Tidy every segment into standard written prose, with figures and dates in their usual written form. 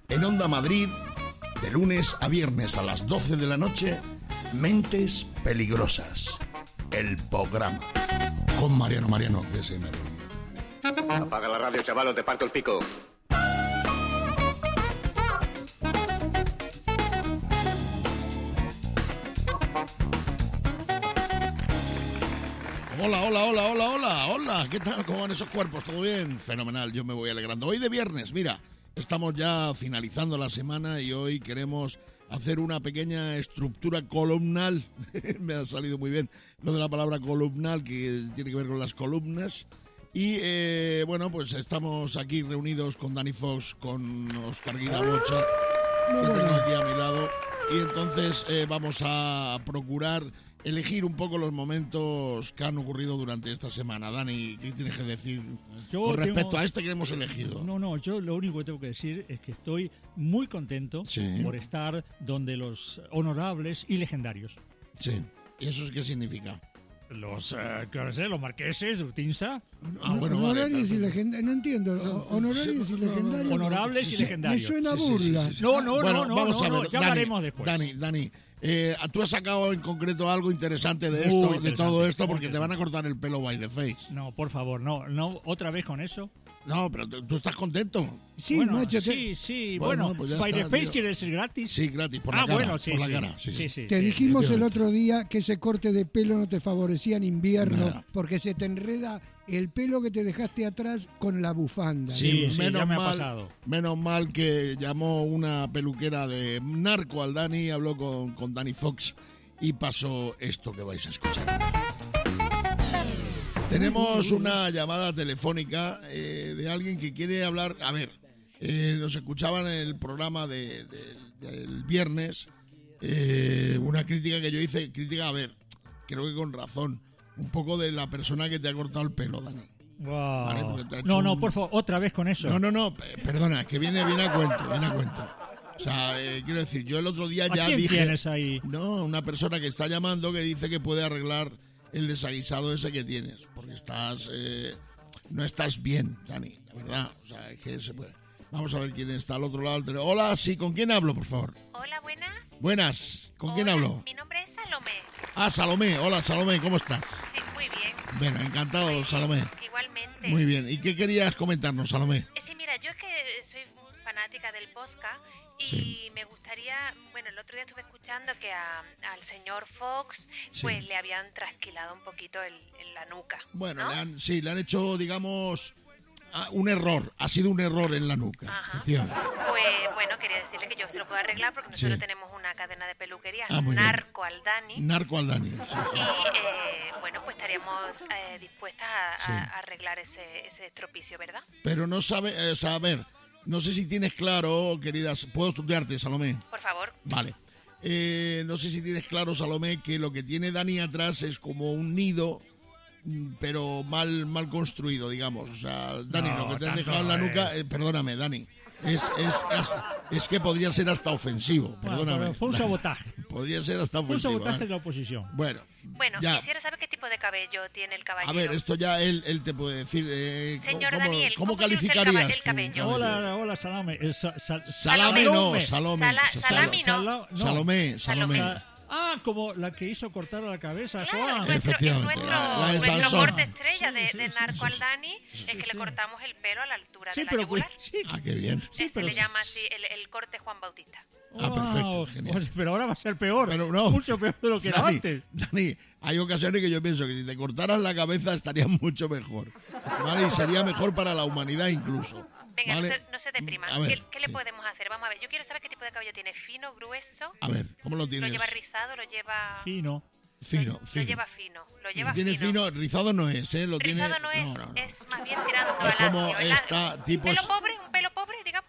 En Onda Madrid, de lunes a viernes a las 12 de la noche, Mentes Peligrosas, el programa. Con Mariano, que se me olvida. Apaga la radio, chaval, o te parto el pico. Hola, ¿qué tal? ¿Cómo van esos cuerpos? ¿Todo bien? Fenomenal, yo me voy alegrando. Hoy de viernes, mira, estamos ya finalizando la semana y hoy queremos hacer una pequeña estructura columnal. Me ha salido muy bien lo de la palabra columnal, que tiene que ver con las columnas. Y bueno, pues estamos aquí reunidos con Dani Fox, con Oscar Guidabocha, que tengo aquí a mi lado. Y entonces vamos a procurar elegir un poco los momentos que han ocurrido durante esta semana. Dani, ¿qué tienes que decir con respecto a este que hemos elegido? No, yo lo único que tengo que decir es que estoy muy contento por estar donde los honorables y legendarios. Sí, ¿y eso qué significa? Los marqueses de Urtinsa. Bueno, honorarios y legendarios. No entiendo. Honorarios y legendarios. Honorables y legendarios. Me suena burla. No, vamos a ver, ya hablaremos después. Dani, tú has sacado en concreto algo interesante de esto, de todo esto, porque te van a cortar el pelo by the face. No, por favor, no, otra vez con eso. No, pero tú estás contento. Sí, bueno, macho. Sí. Bueno, pues by the está, face quiere decir gratis. Sí, gratis, por la cara. Bueno, sí, por la cara. Sí. Te dijimos el otro día que ese corte de pelo no te favorecía en invierno, porque se te enreda el pelo que te dejaste atrás con la bufanda. Sí, ya me ha pasado. Menos mal que llamó una peluquera de narco al Dani, habló con Dani Fox y pasó esto que vais a escuchar. Tenemos una llamada telefónica de alguien que quiere hablar. A ver, nos escuchaban en el programa del viernes, una crítica que yo hice, a ver, creo que con razón, un poco de la persona que te ha cortado el pelo, Dani. Wow. Vale, no, por favor, otra vez con eso. No, perdona, es que viene a cuento. O sea, quiero decir, yo el otro día ya quién dije... tienes ahí? No, una persona que está llamando que dice que puede arreglar el desaguisado ese que tienes, porque no estás bien, Dani, la verdad. O sea, es que se puede. Vamos a ver quién está al otro lado del teléfono. Hola, sí, ¿con quién hablo, por favor? Hola, buenas. Buenas, ¿con quién hablo? Mi nombre es Salomé. Ah, Salomé. Hola, Salomé, ¿cómo estás? Sí, muy bien. Bueno, encantado, Muy bien. Salomé. Igualmente. Muy bien. ¿Y qué querías comentarnos, Salomé? Sí, mira, yo es que soy fanática del podcast y Sí. me gustaría... Bueno, el otro día estuve escuchando que al señor Fox Sí. pues le habían trasquilado un poquito en la nuca. Bueno, ¿no? le han hecho, digamos, un error. Ha sido un error en la nuca, Ajá. efectivamente. Pues bueno, quería decirle que yo se lo puedo arreglar porque nosotros tenemos una cadena de peluquería, Muy bien. Narco al Dani. Narco al Dani. Sí. Y bueno, pues estaríamos dispuestas Sí. a arreglar ese estropicio, ¿verdad? Pero no sabe, a ver, no sé si tienes claro, queridas, ¿puedo estudiarte, Salomé? Por favor. Vale. No sé si tienes claro, Salomé, que lo que tiene Dani atrás es como un nido, pero mal construido, digamos. O sea, Dani, No, lo que te han tanto dejado en la no nuca, perdóname, Dani, es que podría ser hasta ofensivo, perdóname. Pero fue un Dani. sabotaje. Podría ser hasta Fue un ofensivo. sabotaje Dani. de la oposición. Bueno, ya. Quisiera saber qué tipo de cabello tiene el caballero. A ver, esto ya él te puede decir. Señor ¿cómo, Daniel, ¿cómo ¿cómo tiene usted calificarías el cabello? tu Hola, Salame. Salame no, Salomé. Salami no. Salomé. Como la que hizo cortar la cabeza, Claro, Juan. Efectivamente, la de nuestro Sansón. corte estrella de Narco al Dani es que le cortamos el pelo a la altura de la yugular. Ah, qué bien. Se le llama así el corte Juan Bautista. Perfecto, genial. Oye, pero ahora va a ser peor. Pero no. Mucho peor de lo que era antes. Dani, hay ocasiones que yo pienso que si te cortaras la cabeza estaría mucho mejor. ¿Vale? Y sería mejor para la humanidad incluso. Venga, ¿vale? no se deprima. A ver, ¿Qué le podemos hacer? Vamos a ver, yo quiero saber qué tipo de cabello tiene. ¿Fino, grueso? A ver, ¿cómo lo ¿Lo tienes? lleva rizado? ¿Lo lleva...? Fino. Fino. Lo lleva fino. Lo lleva Tiene fino, rizado no es, ¿eh? Lo Rizado tiene... no es, no. es más bien tirando Es al como lacio, esta tipo... un pelo pobre, digamos.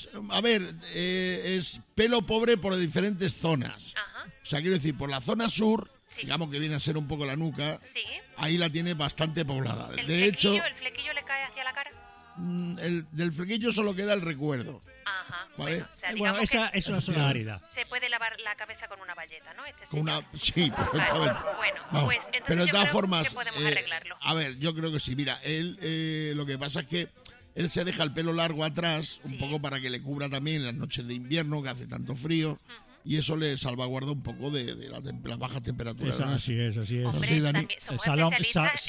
Es pelo pobre por diferentes zonas. Ajá. O sea, quiero decir, por la zona sur, Sí. digamos que viene a ser un poco la nuca, Sí. ahí la tiene bastante poblada. El De hecho, flequillo le cae hacia la cara. del flequillo solo queda el recuerdo. Ajá. Vale. Bueno, o sea, Bueno, digamos esa que es una zona árida. se puede lavar la cabeza con una bayeta, ¿no? Con señor. sí, perfectamente. Vale, bueno, Vamos. pues entonces Pero de yo todas creo formas, que podemos arreglarlo. a ver, yo creo que sí. Mira, él lo que pasa es que él se deja el pelo largo atrás, Sí. un poco para que le cubra también las noches de invierno, que hace tanto frío, y eso le salvaguarda un poco de las bajas temperaturas. Esa- ¿no? así es, así es. Hombre, Sí, Dani. también somos Salome, especialistas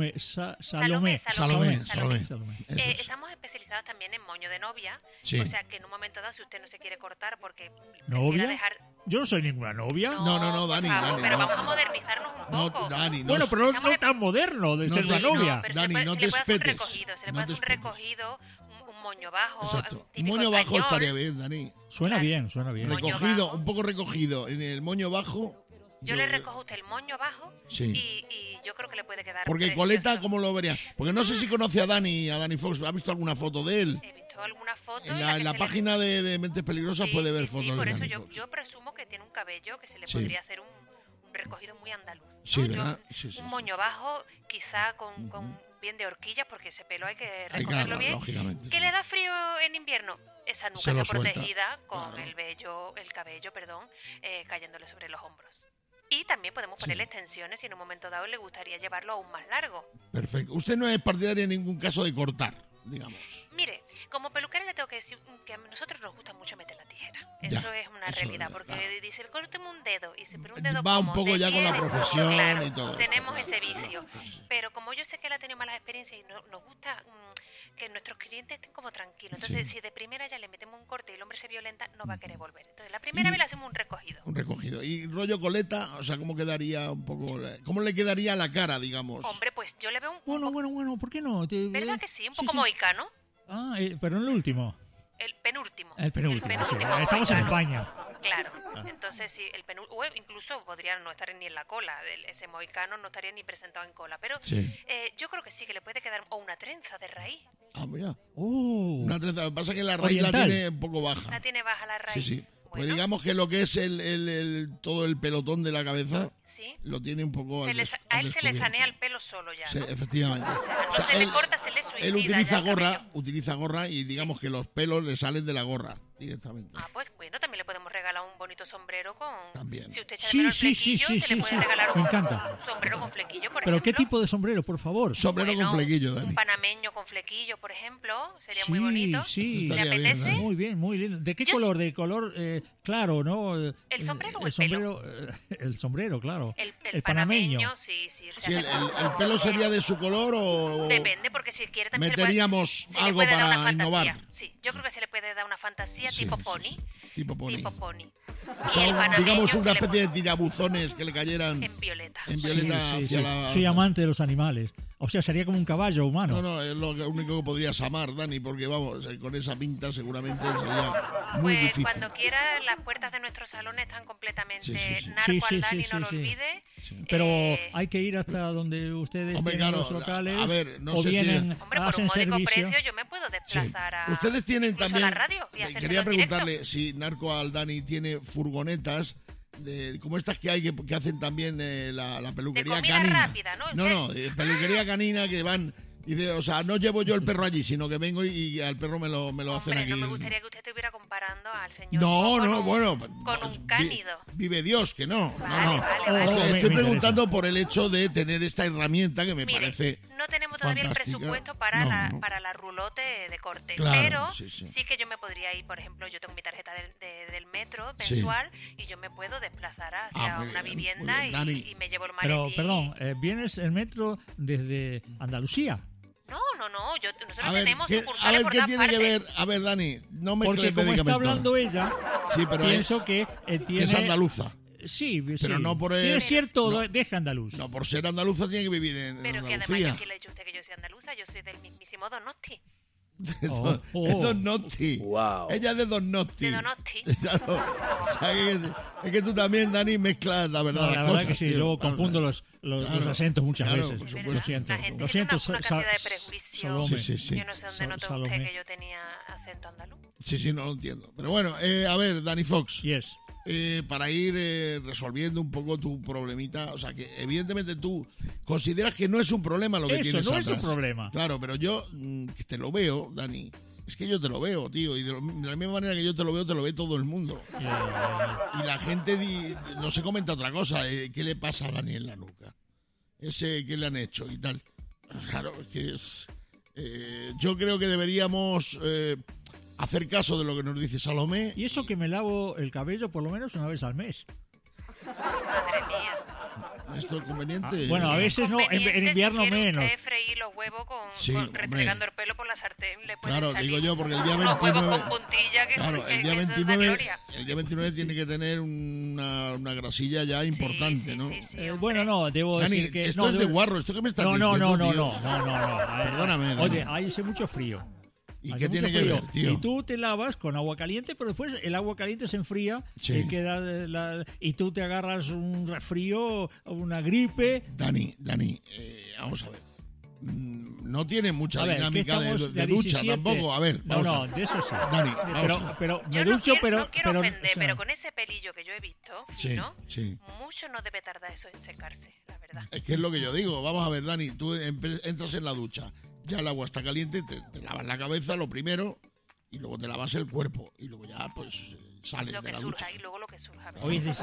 Salome. Salomé. Salomé. Eso es. Estamos especializados también en moño de novia. Sí. O sea, que en un momento dado, si usted no se quiere cortar porque ¿Novia? prefiera dejar... Yo no soy ninguna novia. No, por Dani, favor, Dani, pero no. vamos a modernizarnos un No, poco. Dani, no. Bueno, pero Estamos no tan moderno de no ser te- una novia. No, pero Dani, se le no puede te hacer un espetes. recogido, se le No puede te hacer un espetes. recogido, un moño bajo. Exacto. Un típico moño bajo español. estaría bien, Dani. Suena bien, suena bien. Moño Recogido, bajo. un poco recogido. En el moño bajo. Yo le recojo a usted el moño bajo Sí. y yo creo que le puede quedar Porque precioso. coleta, ¿cómo lo vería? Porque no sé si conoce a Dani Fox. ¿Ha visto alguna foto de él? He visto alguna foto En que la se le- página de Mentes Peligrosas Sí, puede ver sí, fotos sí, por de eso Dani yo, Fox. yo presumo que tiene un cabello que se le Sí. podría hacer un recogido muy andaluz. ¿no? Sí, Yo- ¿verdad? Sí, sí, un sí. moño bajo, quizá con bien de horquillas, porque ese pelo hay que Ay, recogerlo claro, bien. lógicamente. ¿Qué sí. le da frío en invierno? Esa nuca Se lo está suelta, protegida con claro. el cabello, cayéndole sobre los hombros. Y también podemos ponerle extensiones si en un momento dado le gustaría llevarlo aún más largo. Perfecto. Usted no es partidaria en ningún caso de cortar, digamos. Mire, como peluquera le tengo que decir que a nosotros nos gusta mucho meter la tijera. Ya, Eso es una eso realidad, es, porque claro. dice, córteme un dedo. Y si pero un dedo Va un ¿cómo? poco ¿De ya con la piel? profesión Claro, y todo esto, tenemos claro. ese vicio. Pero como yo sé que él ha tenido malas experiencias y nos gusta que nuestros clientes estén como tranquilos. Entonces, si de primera ya le metemos un corte y el hombre se violenta, no va a querer volver. Entonces, la primera Y- vez le hacemos un recogido. Un recogido. Y rollo coleta, o sea, ¿cómo quedaría un poco? ¿Cómo le quedaría la cara, digamos? Hombre, pues yo le veo un poco... Bueno, ¿por qué no? ¿Verdad que sí? Un poco mohicano. Ah, pero en el último. El penúltimo. El penúltimo, sí. penúltimo Estamos en mohicano. España. Claro, entonces sí, o incluso podría no estar ni en la cola, ese mohicano no estaría ni presentado en cola, pero Sí. yo creo que sí que le puede quedar, o una trenza de raíz, Ah, mira. Oh. Una trenza. Lo que pasa es que la raíz Oriental. la tiene un poco baja. la tiene baja la raíz. Sí, sí. Pues Bueno, digamos que lo que es todo el pelotón de la cabeza sí. lo tiene un poco A él se le descubierto. sanea el pelo solo ya, Sí, ¿no? efectivamente. O sea, no se le corta, se le suicida él utiliza ya el cabello. utiliza gorra y digamos que los pelos le salen de la gorra directamente. Ah, pues bueno, también le podemos regalar un bonito sombrero con... También. Si usted echa de Sí, menos el sí, sí, flequillo, sí, se le sí, puede sí. regalar Me un encanta. sombrero con flequillo, por ¿Pero ejemplo. qué tipo de sombrero, por favor? Sombrero Bueno, con flequillo, Dani. Un panameño con flequillo, por ejemplo, sería Sí, muy bonito. sí. ¿Le Estaría bien, apetece? Dani. Muy bien, muy lindo. ¿De qué Yo color? De color claro, ¿no? ¿El sombrero o el sombrero, el sombrero, claro. El panameño, sí, se Sí, hace el pelo sería de su color o Depende, porque si quiere también meteríamos se le algo puede dar para una fantasía. innovar. Sí, yo creo que se le puede dar una fantasía Sí, tipo sí, pony. sí. Tipo pony. Tipo pony. O sea, Y el panameño digamos se una le especie de tirabuzones que le cayeran en violeta. en Sí, violeta sí, hacia sí. la... Soy amante de los animales. O sea, sería como un caballo humano. No, es lo único que podrías amar, Dani, porque vamos, con esa pinta seguramente sería muy Pues difícil. cuando quiera, las puertas de nuestro salón están completamente Sí, sí, sí. narco Sí, sí, al Dani, sí, no lo sí. olvide. Pero Eh, hay que ir hasta donde ustedes Hombre, tienen claro, los locales. a ver, no o sé si- vienen, Hombre, por un hacen módico servicio. precio yo me puedo Sí. desplazar a... Ustedes tienen incluso también... a la radio y hacérselo quería en directo. preguntarle si Narco Aldani tiene furgonetas como estas que hay que hacen también la peluquería De comida canina. rápida, ¿no? No, peluquería canina que van... Dice, o sea, no llevo yo el perro allí, sino que vengo y al perro me lo hacen Hombre, aquí. no me gustaría que usted estuviera comparando al señor No, con no, un- bueno. con un cánido. Vive Dios, que no. Vale, no, no. vale, vale. Estoy, estoy me preguntando por el hecho de tener esta herramienta que me Mire, parece. no tenemos todavía el fantástica. presupuesto para, No. para la roulotte de corte, Claro, pero sí, sí. sí que yo me podría ir, por ejemplo, yo tengo mi tarjeta del metro Sí. mensual y yo me puedo desplazar hacia muy una bien, vivienda muy bien. Dani. y me llevo el Pero, maletín. perdón, ¿vienes el metro desde Andalucía? No, nosotros A ver, tenemos ¿qué, sucursales a ver, por ¿qué todas tiene que partes. ver? A ver, Dani, no me Porque como está hablando ella, Sí, pero pienso que tiene... es andaluza. Sí, Pero sí. no por el- Tiene cierto no. deje andaluz. No, por ser andaluza tiene que vivir en Pero que además, Andalucía. yo aquí le he dicho a usted que yo soy andaluza, yo soy del mismísimo Donosti. Es Donosti. Wow. Ella es de Donosti. De Donosti. Claro. O sea, es que tú también, Dani, mezclas la verdad. No, las la verdad cosas, que sí, tío. yo Claro, confundo claro. los Claro, acentos muchas claro, veces. por ¿Verdad? supuesto. Lo siento. La gente Lo tiene siento, una cantidad de prejuicios. Salome. Sí, sí, sí. Yo no sé dónde notó Salomé. usted que yo tenía acento andaluz. Sí, no lo entiendo. Pero bueno, a ver, Dani Fox. Yes. Para ir resolviendo un poco tu problemita, o sea que evidentemente tú consideras que no es un problema lo que Eso tienes no es un atrás. problema. Claro, pero yo que te lo veo, Dani. Es que yo te lo veo, tío, y de la misma manera que yo te lo ve todo el mundo. Y la gente no se comenta otra cosa, ¿qué le pasa a Dani en la nuca? ¿Qué le han hecho y tal? Claro, es que Yo creo que deberíamos hacer caso de lo que nos dice Salomé. Y eso que me lavo el cabello por lo menos una vez al mes. Madre mía. ¿Esto es conveniente? Bueno, a veces no, en invierno si quiere menos. usted freír los huevos Sí, restregando el pelo por la sartén. Le pueden Claro, salir digo yo, porque el día unos 29... huevos con puntilla que, Claro, el día que eso es una 29, gloria. el día 29 tiene que tener una grasilla ya importante, sí, ¿no? sí, hombre. Bueno, no, debo Dani, decir que... esto no, es de guarro, esto que me estás diciendo, tío. No. Perdóname, Dani. Oye, hace mucho frío. ¿Y Hace qué mucho tiene que frío. ver, tío? Y tú te lavas con agua caliente, pero después el agua caliente se enfría Sí. y tú te agarras un resfrío o una gripe. Dani, vamos a ver. No tiene mucha A ver, dinámica que estamos de a ducha 17. tampoco. A ver, vamos a No, ver. de eso sí. Dani, vamos a ver. pero Yo me no ducho, quiero ofender, o sea, pero con ese pelillo que yo he visto, Sí, ¿no? sí. Mucho no debe tardar eso en secarse, la verdad. Es que es lo que yo digo. Vamos a ver, Dani, tú entras en la ducha, ya el agua está caliente, te lavas la cabeza lo primero y luego te lavas el cuerpo y luego ya pues sales Lo de que la surja ducha. y luego lo que surja. hoy es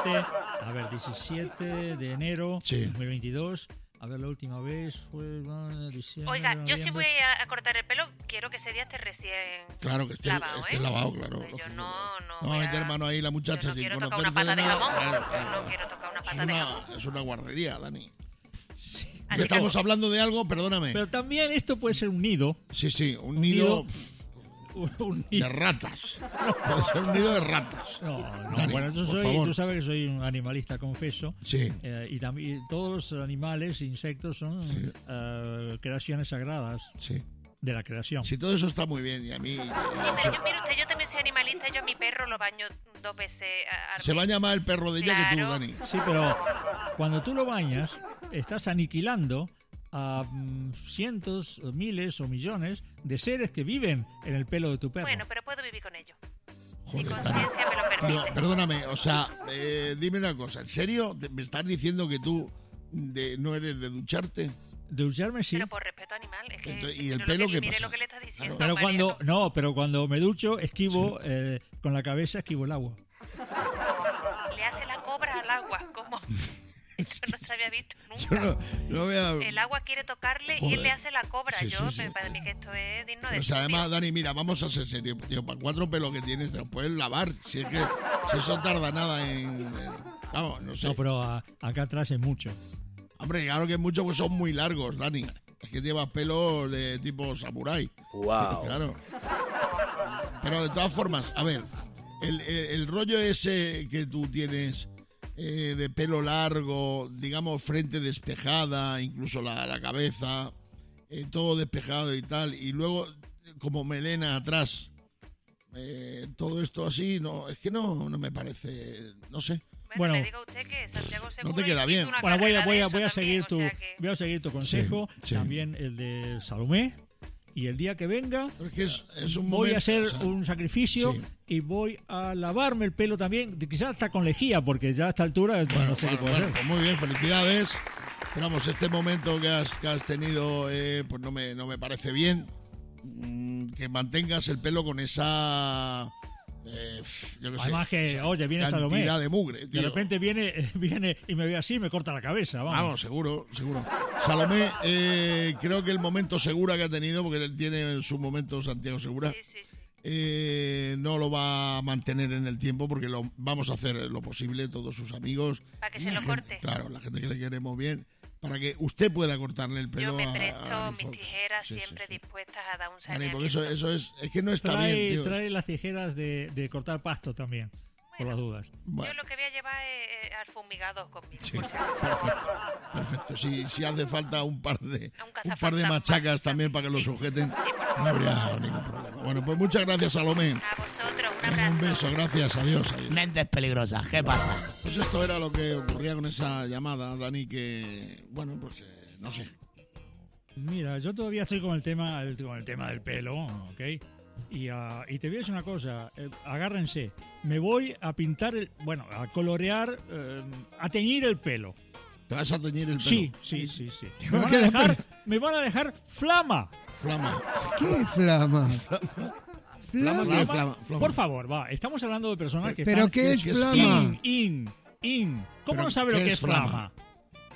17 de enero Sí. 2022. A ver, la última vez fue diciembre. Oiga, yo si noviembre. voy a cortar el pelo, quiero que ese día esté recién Claro que esté lavado, esté ¿eh? lavado, claro. Yo lógico. no va voy a meter mano ahí la muchacha yo no sin quiero tocar conocerte una pata de nada. jamón. Claro. No quiero tocar una Es pata de jamón. es una guarrería, Dani. Así Estamos que, hablando de algo, perdóname. Pero también esto puede ser un nido. Sí, un nido Un de nido. ratas. Puede ser un nido de ratas. No, Dani, bueno, por favor. tú sabes que soy un animalista, confeso. Sí. Y también todos los animales, insectos, son Sí. creaciones sagradas Sí. de la creación. Sí, todo eso está muy bien y a mí... sí, pero mire usted, yo también soy animalista. Yo a mi perro lo baño 2 veces al Se mes. baña más el perro de ella que tú, Claro. Dani. Sí, pero cuando tú lo bañas, estás aniquilando a cientos, miles o millones de seres que viven en el pelo de tu perro. Bueno, pero puedo vivir con ello. Mi Joder, conciencia me lo Tío, permite. perdóname, o sea, dime una cosa. ¿En serio? ¿Me estás diciendo que tú no eres de ducharte? De ducharme sí. Pero por respeto animal, es que Entonces, ¿y el no pelo lo que, qué mire pasa? lo que le estás diciendo. Pero Mariano. pero cuando me ducho, esquivo con la cabeza, esquivo el agua. Le hace la cobra al agua, como eso no se había visto Yo nunca. no voy a... El agua quiere tocarle y Joder. él le hace la cobra. Sí, Yo, sí, sí. para mí que esto es digno de O sea, estudio. además, Dani, mira, vamos a ser serios, tío. Para 4 pelos que tienes, te los puedes lavar. Si es que si eso tarda nada vamos, no sé. No, pero acá atrás es mucho. Hombre, claro que es mucho, pues son muy largos, Dani. Es que llevas pelos de tipo samurái. Wow. Claro. Pero de todas formas, a ver, el rollo ese que tú tienes de pelo largo, digamos, frente despejada, incluso la cabeza, todo despejado y tal, y luego como melena atrás, todo esto así, no, es que no me parece, no sé. Bueno. Le digo a usted que Santiago Seguro te queda hizo bien. una Bueno, voy carrera de eso a también, seguir o sea que- voy a seguir tu consejo, Sí. también el de Salomé, y el día que venga Pero es que es un voy momento, a hacer o sea, un sacrificio sí. y voy a lavarme el pelo también, quizás hasta con lejía, porque ya a esta altura no sé qué puedo hacer. pues muy bien, felicidades. Pero vamos, este momento que has tenido, pues no me parece bien. Que mantengas el pelo con esa... yo qué sé, Además que, esa oye, viene Salomé. cantidad de mugre, tío. De repente viene y me ve así y me corta la cabeza. Vamos, seguro. Salomé, creo que el momento Segura que ha tenido, porque él tiene su momento Santiago Segura, Sí, sí, sí. no lo va a mantener en el tiempo porque vamos a hacer lo posible, todos sus amigos. Para que la se lo gente- corte. Claro, la gente que le queremos bien, para que usted pueda cortarle el pelo Yo me a presto Dani mis Fox. tijeras Sí, sí, siempre sí. dispuestas a dar un Dani, saneamiento. porque eso es que no está bien, tío. Trae las tijeras de cortar pasto también, por las dudas. Bueno. Yo lo que voy a llevar es al fumigado conmigo, Sí, por si acaso. perfecto. Si hace falta un par de A un cazafantasma. machacas también para que lo Sí. sujeten, Sí, por favor. no habría ningún problema. Bueno, pues muchas gracias, Salomé. A vosotros, un Un abrazo. beso, gracias, adiós. Mentes peligrosas, ¿qué pasa? Pues esto era lo que ocurría con esa llamada, Dani, que, bueno, pues no sé. Mira, yo todavía estoy con el tema del pelo, ¿ok? Y te voy a decir una cosa, agárrense, me voy a pintar, a colorear, a teñir el pelo. ¿Te vas a teñir el pelo? Sí. va a quedar Me van a dejar flama. Flama. ¿Qué flama? Flama, ¿qué? Flama. Flama. Por favor, estamos hablando de personas que ¿Pero están... qué es ¿qué es flama? In. ¿Cómo ¿Pero no sabe lo qué que es es flama?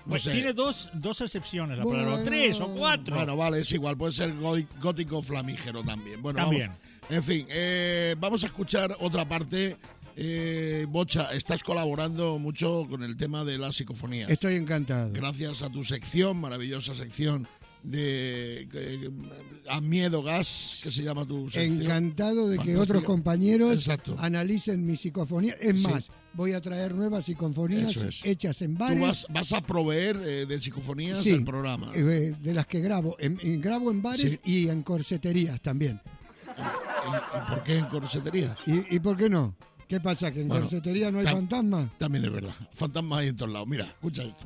no Pues sé. tiene dos excepciones, la palabra, o Bueno. 3 o 4. Bueno, vale, es igual, puede ser gótico flamígero también. Bueno, También. vamos. En fin, vamos a escuchar otra parte. Bocha, estás colaborando mucho con el tema de las psicofonías. Estoy encantado. Gracias a tu sección, maravillosa sección de A Miedo Gas, que se llama tu sección. Encantado de que Fantástico. otros compañeros Exacto. analicen mi psicofonía. Es Sí. más, voy a traer nuevas psicofonías Eso es. hechas en Tú bares. vas a proveer de psicofonías Sí, el programa. de las que grabo. Grabo en bares Sí. y en corseterías también. ¿Y por qué en corseterías? ¿Y por qué no? ¿Qué pasa? ¿Que en Bueno, corsetería no hay tam- fantasma? También es verdad. Fantasmas hay en todos lados. Mira, escucha esto.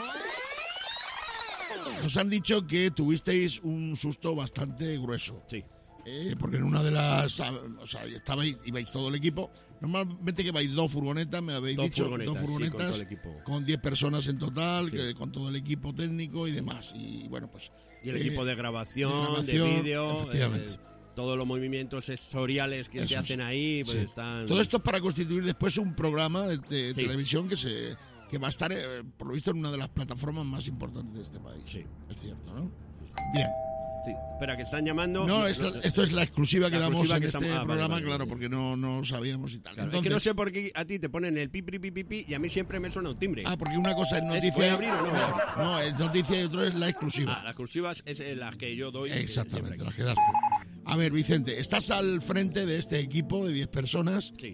Nos han dicho que tuvisteis un susto bastante grueso. Sí. Porque en una de las... O sea, ibais todo el equipo. Normalmente que vais 2 furgonetas, me habéis dicho. 2 sí, con furgonetas. todo el equipo. Con 10 personas en total, Sí. con todo el equipo técnico y demás. Y bueno, pues... Y el equipo de grabación, de grabación, vídeo, efectivamente. todos los movimientos sensoriales que Eso se es. hacen ahí, pues Sí. están... Todo esto es para constituir después un programa de Sí. televisión que va a estar, por lo visto, en una de las plataformas más importantes de este país. Sí. Es cierto, ¿no? Bien. Sí. Espera, que están llamando... No, esto es la exclusiva que La damos exclusiva en que este estamos- vale, programa, vale, claro, vale. porque no sabíamos y tal. Claro, Entonces, es que no sé por qué a ti te ponen el pi y a mí siempre me suena un timbre. porque una cosa es ¿Voy a noticia... abrir o no voy a abrir? No, es noticia y otro es la exclusiva. Las exclusivas es las que yo doy. Exactamente, siempre las aquí. que das tú. A ver, Vicente, estás al frente de este equipo de 10 personas Sí.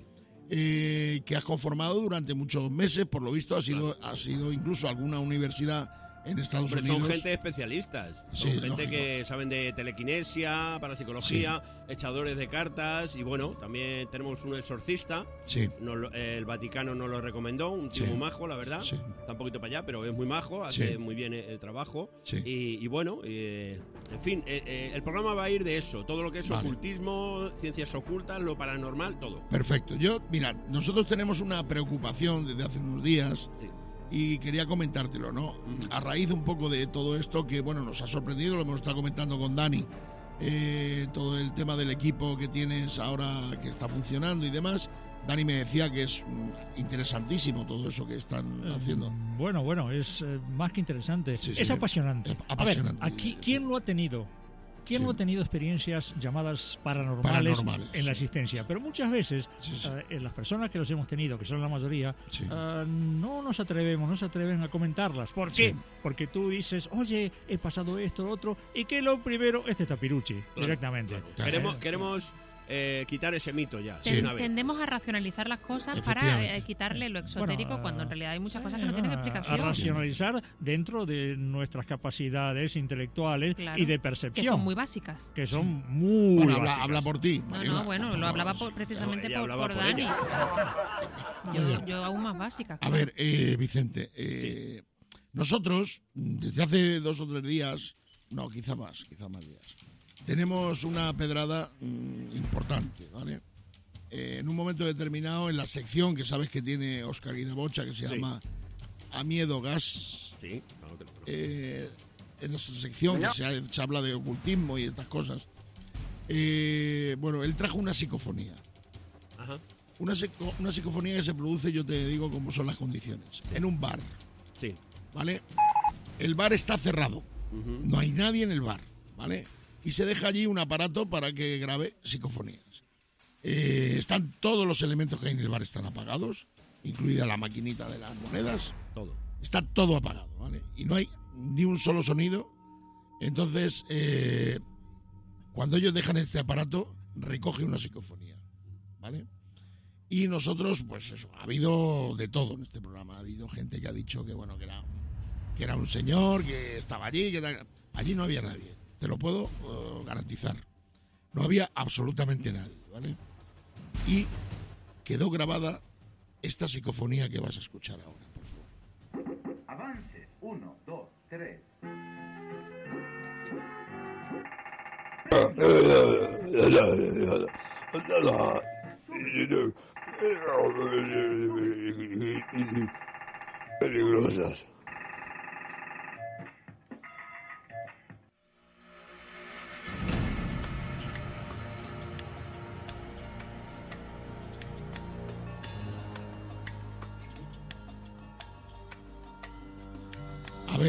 que has conformado durante muchos meses. Por lo visto, ha sido incluso alguna universidad en Estados Hombre, Unidos. son gente especialistas. Sí, Son gente lógico. que saben de telequinesia, parapsicología, echadores de cartas y bueno, también tenemos un exorcista. Sí, El Vaticano nos lo recomendó, un tío Sí. muy majo, la verdad. Sí. Está un poquito para allá, pero es muy majo, hace Sí. muy bien el trabajo. Sí. Y bueno, en fin, el programa va a ir de eso, todo lo que es Vale. ocultismo, ciencias ocultas, lo paranormal, todo. perfecto. Mira, nosotros tenemos una preocupación desde hace unos días Sí. y quería comentártelo, ¿no? A raíz un poco de todo esto que, bueno, nos ha sorprendido, lo hemos estado comentando con Dani, todo el tema del equipo que tienes ahora que está funcionando y demás. Dani me decía que es interesantísimo todo eso que están haciendo. Bueno, es más que interesante. Sí, es sí. apasionante. Es apasionante. A ver, aquí, ¿quién lo ha tenido? ¿Quién Sí. no ha tenido experiencias llamadas paranormales, Paranormales, en la sí. existencia? Pero muchas veces Sí, sí. las personas que los hemos tenido, que son la mayoría, Sí. no se atreven a comentarlas. ¿Por qué? Sí. Porque tú dices, oye, he pasado esto, lo otro, y que lo primero, este tapiruchi, directamente. Claro. Queremos quitar ese mito ya, Sí. de una vez. Tendemos a racionalizar las cosas para Efectivamente. quitarle lo exotérico Bueno, cuando en realidad hay muchas cosas que no tienen A explicación. racionalizar dentro de nuestras capacidades intelectuales Claro. y de Que percepción. son muy básicas. que son muy Bueno, básicas. habla por ti. No, Mariola. bueno, lo hablaba precisamente Ella por hablaba por Dani. ella. Yo aún más básicas. A ver, Vicente, nosotros, desde hace 2 o 3 días, no, quizá más días, tenemos una pedrada importante, ¿vale? En un momento determinado, en la sección que sabes que tiene Óscar Guidabocha, que se Sí. llama A Miedo Gas, Sí, claro que lo conozco. en esa sección que se habla de ocultismo y estas cosas, bueno, él trajo una psicofonía. Ajá. Una psicofonía que se produce, yo te digo cómo son las condiciones, en un bar, Sí. ¿vale? El bar está cerrado, Ujú. no hay nadie en el bar, ¿vale? Y se deja allí un aparato para que grabe psicofonías. Están todos los elementos que hay en el bar están apagados, incluida la maquinita de las monedas, Todo. está todo apagado, ¿vale? Y no hay ni un solo sonido. Entonces, cuando ellos dejan este aparato, recoge una psicofonía, ¿vale? Y nosotros, pues eso, ha habido de todo en este programa. Ha habido gente que ha dicho que, bueno, que era un señor, que estaba allí, allí no había nadie. Te lo puedo garantizar. No había absolutamente nadie, ¿vale? Y quedó grabada esta psicofonía que vas a escuchar ahora, por favor. Avance. 1, 2, 3. Peligrosas.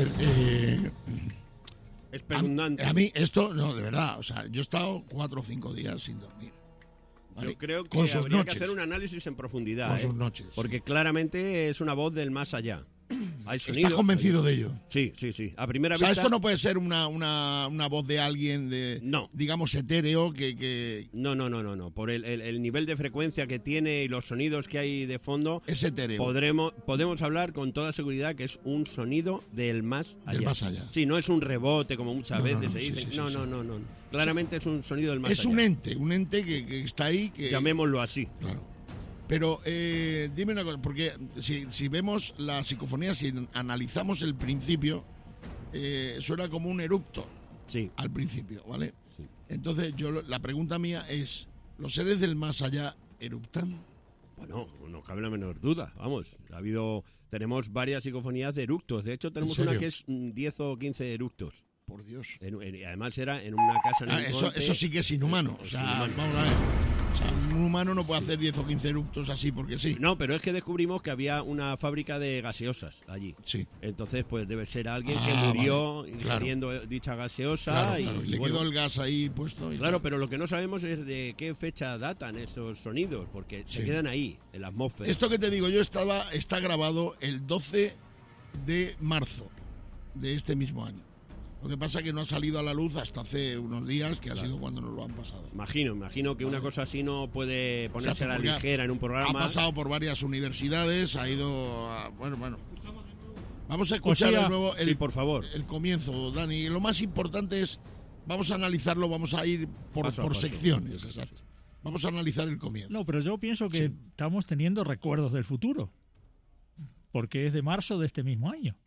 ver, Espeluznante. a mí esto, no, de verdad, o sea, yo he estado 4 o 5 días sin dormir. ¿vale? Yo creo que Con sus habría noches. que hacer un análisis en profundidad. Con sus noches. Porque claramente es una voz del más allá. Hay sonidos. ¿Estás convencido de ello? Sí, sí, sí. A primera O sea, vista. esto no puede ser una voz de alguien de, No. digamos, etéreo que No. Por el nivel de frecuencia que tiene y los sonidos que hay de fondo, es etéreo. podemos hablar con toda seguridad que es un sonido del más allá. Del más allá. Sí, no es un rebote como muchas No, no, veces no, se sí, dice. sí, No. Claramente es un sonido del más Es allá. un ente que está ahí. Que, Llamémoslo así. Claro. Pero dime una cosa, porque si vemos la psicofonía, si analizamos el principio, suena como un erupto Sí. al principio, ¿vale? Sí. Entonces la pregunta mía es, ¿los seres del más allá eruptan? Bueno, no cabe la menor duda. Vamos, tenemos varias psicofonías de eructos. De hecho, tenemos ¿En una serio? que es 10 o 15 eructos. Por Dios. Además era en una casa en el Eso monte. sí que es inhumano. O Es sea, inhumano. vamos a ver. O sea, un humano no puede hacer 10 o 15 eruptos así porque sí. No, pero es que descubrimos que había una fábrica de gaseosas allí. Sí. Entonces, pues debe ser alguien que Ah, murió vale. Claro. ingiriendo dicha gaseosa. Claro, y, claro. Y le bueno, quedó el gas ahí puesto. Y claro, tal. pero lo que no sabemos es de qué fecha datan esos sonidos, porque se Sí. quedan ahí, en la atmósfera. Esto que te digo yo está grabado el 12 de marzo de este mismo año. Lo que pasa es que no ha salido a la luz hasta hace unos días, que ha sido cuando nos lo han pasado. Imagino que una cosa así no puede ponerse Exacto, a la porque ligera en un programa. Ha pasado por varias universidades, ha ido a, bueno. Vamos a escuchar O sea, de nuevo Sí, por favor. el comienzo, Dani. Lo más importante es, vamos a analizarlo, vamos a ir por Paso a paso. secciones, Sí, sí, exacto. Vamos a analizar el comienzo. No, pero yo pienso que estamos teniendo recuerdos del futuro. Porque es de marzo de este mismo año.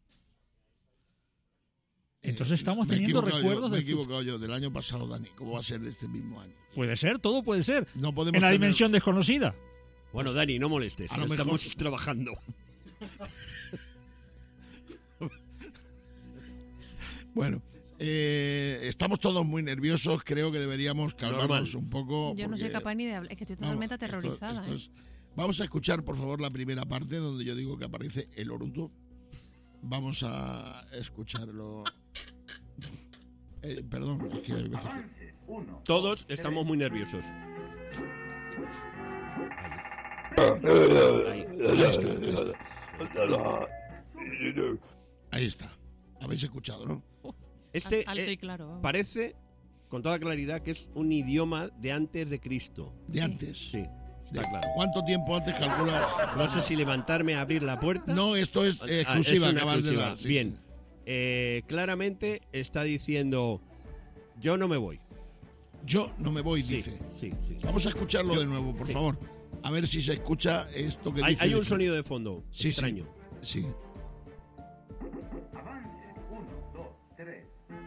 Entonces estamos Me he teniendo equivocado recuerdos me he del futuro. equivocado yo, del año pasado, Dani. ¿Cómo va a ser de este mismo año? Puede ser, todo puede ser. No podemos En la tener- dimensión desconocida. Bueno, Dani, no molestes. A lo mejor- Estamos trabajando. Bueno, estamos todos muy nerviosos. Creo que deberíamos calmarnos un poco. Yo no soy porque- capaz ni de hablar. Es que estoy totalmente Vamos, aterrorizada. esto es- Vamos a escuchar, por favor, la primera parte donde yo digo que aparece el oruto. Vamos a escucharlo. Perdón, es que hay veces que- Avance. 1. Todos estamos muy nerviosos. Ahí. Ahí está. Habéis escuchado, ¿no? Este Alto y claro. vamos. parece, con toda claridad, que es un idioma de antes de Cristo. De antes. Sí, está De- claro. ¿Cuánto tiempo antes calculas? No sé si levantarme a abrir la puerta. No, esto es Ah, exclusiva es que una acabas de exclusiva. dar. sí, Bien. Claramente está diciendo, yo no me voy. sí. Yo no me voy, Sí, dice. sí. Vamos a escucharlo Yo- de nuevo, por sí. favor. A ver si se escucha esto que dice. Hay un sonido de fondo Sí, extraño. Sí. Avance. 1, 2, 3.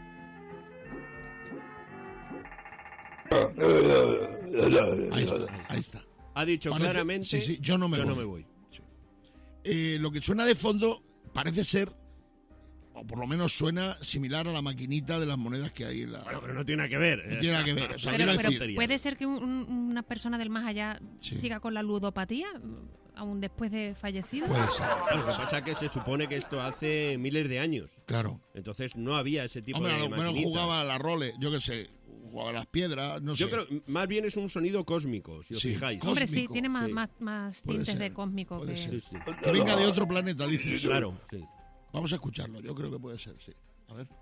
Ahí está, ahí está. Ha dicho Parece- claramente, sí, sí, yo no me voy. Lo que suena de fondo parece ser, o por lo menos suena similar a la maquinita de las monedas que hay en la... Bueno, pero no tiene nada que ver. No tiene nada que ver, o sea, Pero, quiero pero decir- puede ser que una persona del más allá Sí. siga con la ludopatía aún después de fallecido. Puede ser, Lo que pasa es que se supone que esto hace miles de años. claro. Entonces no había ese tipo Hombre, a de lo menos maquinitas. jugaba a la role, yo qué sé, jugaba a las piedras, no sé. Yo creo, más bien es un sonido cósmico, si os Sí. fijáis. Hombre, sí, cósmico, tiene más, sí. más Puede tintes ser, de cósmico puede que... ser. Sí, sí. Que venga de otro planeta, dices. Claro, sí. Vamos a escucharlo, yo creo que puede ser, sí. A ver.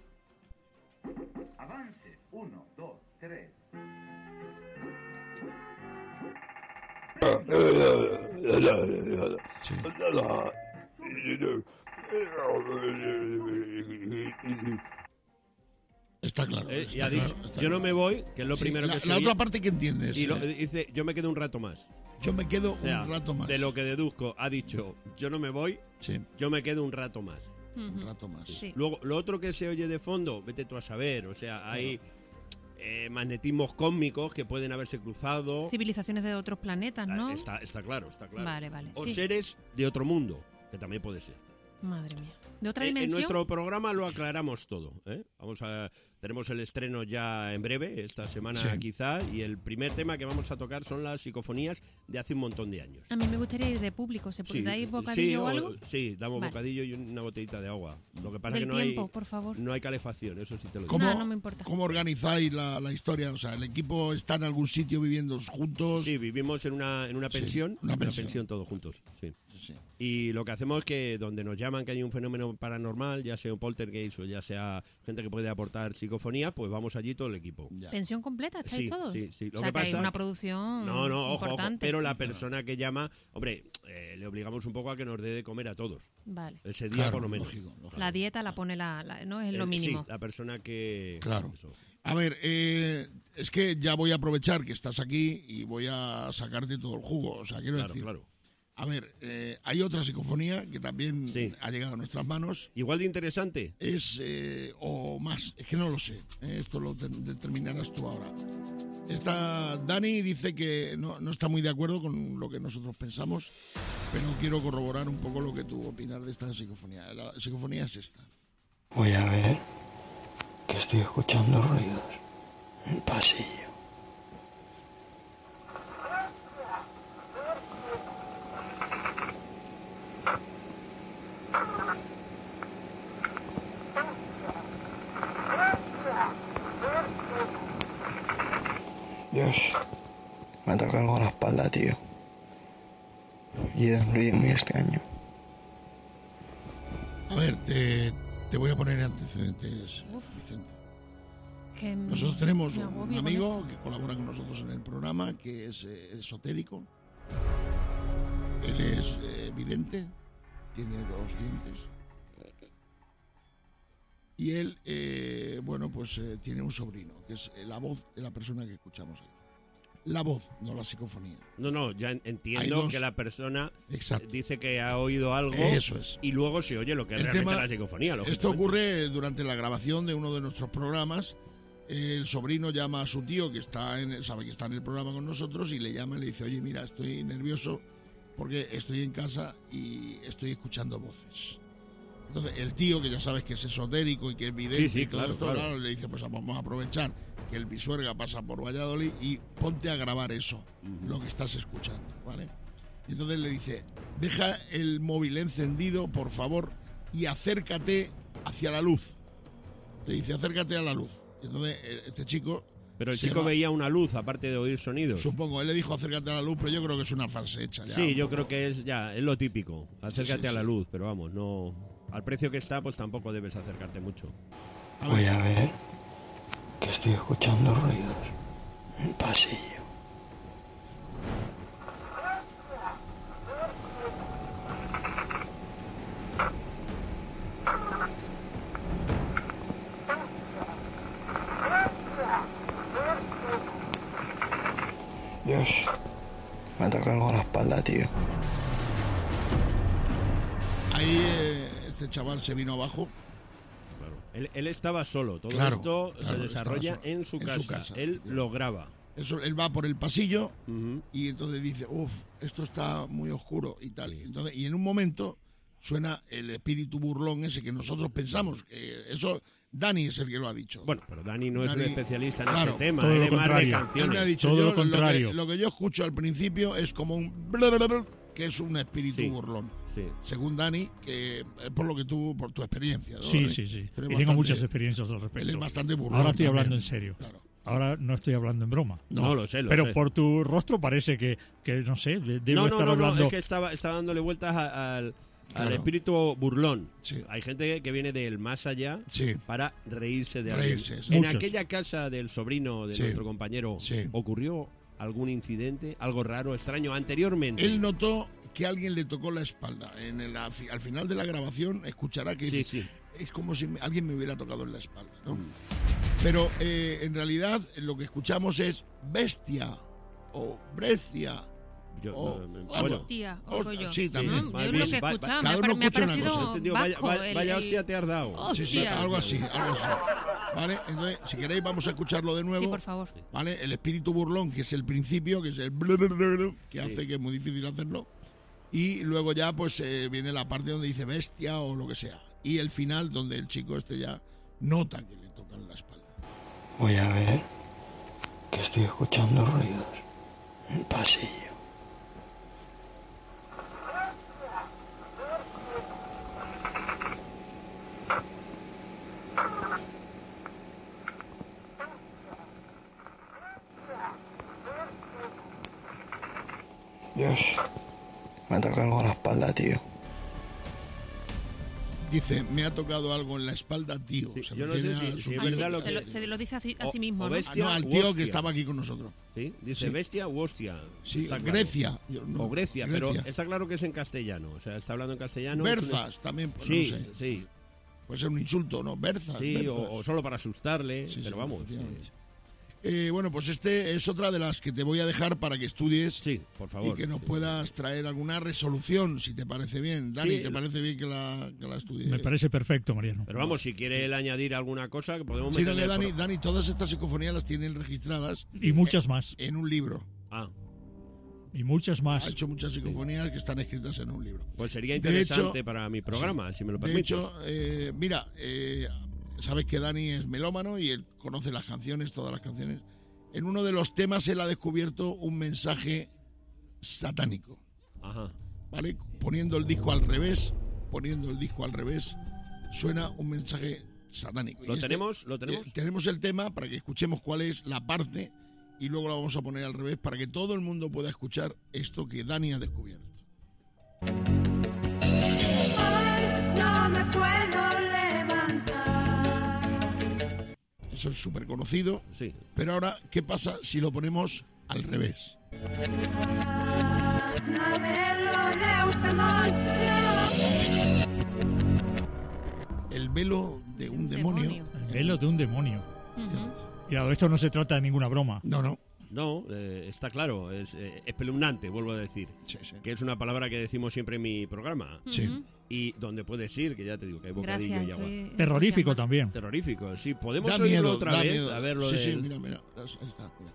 Avance. 1, 2, 3. Sí. Está claro. Y está ha dicho, claro, está yo no claro. me voy, que es lo Sí, primero la, que se la oye, otra parte que entiendes. y dice, yo me quedo un rato más. Yo me quedo O sea, un rato más. de lo que deduzco, ha dicho, yo no me voy, Sí, yo me quedo un rato más. un Ujú. rato más. Sí. Luego, lo otro que se oye de fondo, vete tú a saber, o sea, hay magnetismos cósmicos que pueden haberse cruzado. Civilizaciones de otros planetas, ¿no? Está claro, está claro. Vale, vale. O Sí. seres de otro mundo, que también puede ser. Madre mía. de otra En dimensión. nuestro programa lo aclaramos todo, ¿eh? Tenemos el estreno ya en breve, esta semana Sí. quizá, y el primer tema que vamos a tocar son las psicofonías de hace un montón de años. A mí me gustaría ir de público. ¿Se Sí, ¿Dais bocadillo o algo? Sí, damos Vale. bocadillo y una botellita de agua. Lo que pasa Del es que no tiempo, hay, por favor. no hay calefacción, eso sí te lo digo. ¿Cómo, No, no me importa. ¿Cómo organizáis la historia? O sea, ¿el equipo está en algún sitio viviendo juntos? Sí, vivimos en una Sí, pensión, una pensión. todos juntos, sí. Sí. Y lo que hacemos es que donde nos llaman que hay un fenómeno paranormal, ya sea un poltergeist o ya sea gente que puede aportar psicofonía, pues vamos allí todo el equipo. Ya. ¿Pensión completa? ¿Estáis Sí, todos? sí. Lo O sea, que que hay pasa una producción No, ojo, importante. pero la persona que llama, hombre, le obligamos un poco a que nos dé de comer a todos. Vale. Ese día Claro, por lo menos. lógico. La dieta la pone ¿no? Es lo mínimo. Sí, la persona que... Claro. eso. A ver, es que ya voy a aprovechar que estás aquí y voy a sacarte todo el jugo. O sea, quiero Claro, decir, claro. a ver, hay otra psicofonía que también Sí. ha llegado a nuestras manos. Igual de interesante. Es, o más, es que no lo sé. Esto lo determinarás tú ahora. Dani dice que no está muy de acuerdo con lo que nosotros pensamos, pero quiero corroborar un poco lo que tú opinas de esta psicofonía. La psicofonía es esta. Voy a ver que estoy escuchando ruidos en el pasillo. Dios, me toca algo en la espalda, tío. Y de un ruido muy extraño. A ver, te voy a poner antecedentes, Vicente. Que Nosotros tenemos me un agobio con amigo esto. que colabora con nosotros en el programa, que es esotérico. Él es vidente, tiene 2 dientes. Y él, tiene un sobrino, que es la voz de la persona que escuchamos ahí. La voz, no la psicofonía. No, ya Hay entiendo dos. que la persona Exacto. dice que ha oído algo Eso es. y luego se oye lo que es El realmente tema- la psicofonía. Esto lógicamente. ocurre durante la grabación de uno de nuestros programas. El sobrino llama a su tío, que sabe que está en el programa con nosotros, y le llama y le dice, oye, mira, estoy nervioso porque estoy en casa y estoy escuchando voces. Entonces, el tío, que ya sabes que es esotérico y que es vidente Sí, y todo claro, esto, claro. claro, le dice, pues vamos a aprovechar que el Pisuerga pasa por Valladolid y ponte a grabar eso, lo que estás escuchando, ¿vale? Y entonces le dice, deja el móvil encendido, por favor, y acércate hacia la luz. Le dice, acércate a la luz. Y entonces este chico... Pero el se chico va- veía una luz, aparte de oír sonidos. Supongo, él le dijo acércate a la luz, pero yo creo que es una frase hecha ya. Sí, yo creo que es lo típico. Acércate Sí, a la sí. luz, pero vamos, no... Al precio que está, pues tampoco debes acercarte mucho. Voy a ver que estoy escuchando ruidos en el pasillo. Dios, me toca algo en la espalda, tío. Ahí este chaval se vino abajo. Claro. Él estaba solo. Todo Claro, esto claro, se desarrolla estaba solo. en su casa. Él efectivamente. lo graba. Él va por el pasillo Ujú. y entonces dice, esto está muy oscuro y tal. Y en un momento suena el espíritu burlón ese que nosotros pensamos que eso... Dani es el que lo ha dicho. Bueno, pero Dani no es un Dani, especialista en claro, ese tema. todo Él lo es más de contrario. Él canciones. me ha dicho, Todo yo, lo contrario. lo que yo escucho al principio es como un... blablabla, que es un espíritu Sí. burlón. Sí. Según Dani, que es por lo que por tu experiencia. ¿no, Sí, Dani? sí. Tú eres Y tengo bastante- muchas experiencias al respecto. Él es bastante burlón. Ahora estoy también. hablando en serio. Claro. Ahora no estoy hablando en broma. No, lo sé, lo Pero sé. por tu rostro parece que no sé, debo estar hablando... es que estaba dándole vueltas al Claro. espíritu burlón. Sí. Hay gente que viene del más allá Sí. para reírse de Reírse, alguien. sí. En Muchos. aquella casa del sobrino de Sí. nuestro compañero, Sí. ¿ocurrió algún incidente, algo raro, extraño, anteriormente? Él notó que alguien le tocó la espalda. Al final de la grabación escuchará que Sí. es como si alguien me hubiera tocado en la espalda, ¿no? Pero en realidad lo que escuchamos es bestia o brecia. Yo, Oh, bueno, Hostia, oigo yo. sí, también. ¿No? Más Yo bien, lo que he va- escuchado cada me uno ha escucha una parecido cosa. Este tío, vasco, vaya el- hostia te has dado. Sí, sí, Hostia. algo así. ¿Vale? Entonces, si queréis, vamos a escucharlo de nuevo. Sí, por favor. ¿Vale? El espíritu burlón, que es el principio, que es el blablabla, que hace que es muy difícil hacerlo. Y luego ya, pues, viene la parte donde dice bestia o lo que sea. y el final donde el chico este ya nota que le tocan la espalda. Voy a ver que estoy escuchando ruidos en el pasillo. Dios, me ha tocado algo en la espalda, tío. Dice, me ha tocado algo en la espalda, tío. Sí, Se yo no refiere sé a si su es tío. verdad lo que... Se lo dice a sí O mismo, ¿no? bestia No, al u tío que hostia. estaba aquí con nosotros. ¿Sí? Dice Sí. bestia u hostia. Sí, Está claro. Grecia. Yo no- O Grecia, pero está claro que es en castellano. O sea, está hablando en castellano. es un- Berzas también, pues, Sí, no sé. sí. Puede ser un insulto, ¿no? Berzas. Sí, berzas. o solo para asustarle, Sí, pero sí, vamos. efectivamente. Bueno, pues este es otra de las que te voy a dejar para que estudies Sí, por favor. y que nos Sí. puedas traer alguna resolución, si te parece bien. Dani, Sí. ¿te parece bien que la estudies? Me parece perfecto, Mariano. Pero vamos, si quiere él añadir alguna cosa, que podemos Sí, no, meterle que por- Dani, todas estas psicofonías las tienen registradas Y muchas más. en un libro. Ah, Y muchas Ha más. hecho muchas psicofonías que están escritas en un libro. pues sería De interesante hecho- para mi programa, si me lo De permites. hecho, mira, sabes que Dani es melómano y él conoce las canciones, todas las canciones. En uno de los temas él ha descubierto un mensaje satánico, Ajá. ¿vale? Poniendo el disco al revés, suena un mensaje satánico. ¿Lo tenemos? ¿Lo tenemos? Tenemos el tema para que escuchemos cuál es la parte y luego lo vamos a poner al revés para que todo el mundo pueda escuchar esto que Dani ha descubierto. No me puedo levantar. Eso es súper conocido. Sí. Pero ahora, ¿qué pasa si lo ponemos al revés? El velo de un demonio. El velo de un demonio. Cuidado, esto no se trata de ninguna broma. No, no. No, está claro, es espeluznante, vuelvo a decir. Sí, sí. Que es una palabra que decimos siempre en mi programa. Sí. Y donde puedes ir, que ya te digo que hay bocadillo Gracias, y agua. estoy Terrorífico entusiasmada. también. Terrorífico, sí. Podemos Da oírlo miedo, otra da vez, miedo. a ver lo Sí, del... sí, mira, mira. Ahí está, mira.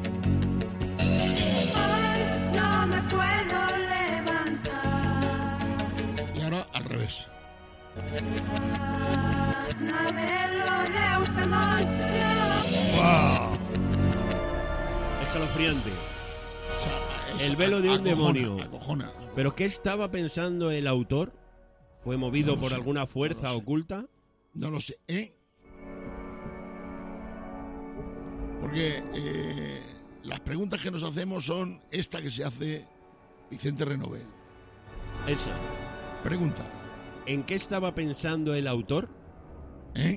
No me puedo levantar. Y ahora al revés. ¡Wow! Escalofriante. O sea, es El velo de un acojona, demonio. acojona. ¿Pero qué estaba pensando el autor? ¿Fue movido No lo por sé, alguna fuerza no lo sé. oculta? No lo sé, ¿eh? Porque las preguntas que nos hacemos son esta que se hace Vicente Renovel. Esa. Pregunta, ¿En qué estaba pensando el autor? ¿eh?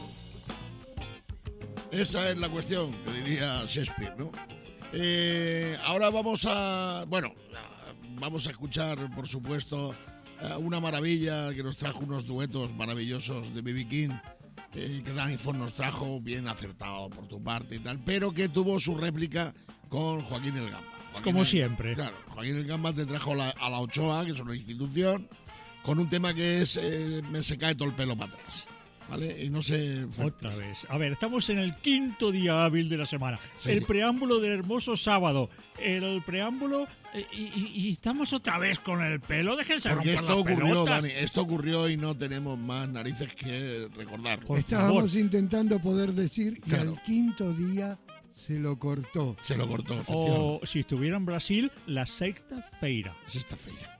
Esa es la cuestión que diría Shakespeare, ¿no? Ahora vamos a... Bueno, vamos a escuchar, por supuesto, una maravilla que nos trajo unos duetos maravillosos de B.B. King, que Danny Ford nos trajo, bien acertado por tu parte y tal, pero que tuvo su réplica con Joaquín el Gamba. Como siempre. Claro, Joaquín el Gamba te trajo a la Ochoa, que es una institución, con un tema que es Me se cae todo el pelo para atrás, ¿vale? Y no sé... Otra vez. A ver, estamos en el quinto día hábil de la semana. Sí. El preámbulo del hermoso sábado. El preámbulo... y estamos otra vez con el pelo. Déjense Porque romper esto las ocurrió, pelotas. Dani, esto ocurrió y no tenemos más narices que recordarlo. Por Estábamos favor. intentando poder decir que Claro. al quinto día se lo cortó. Se lo cortó, O efectivamente. si estuviera en Brasil, la sexta feira. Es esta feira.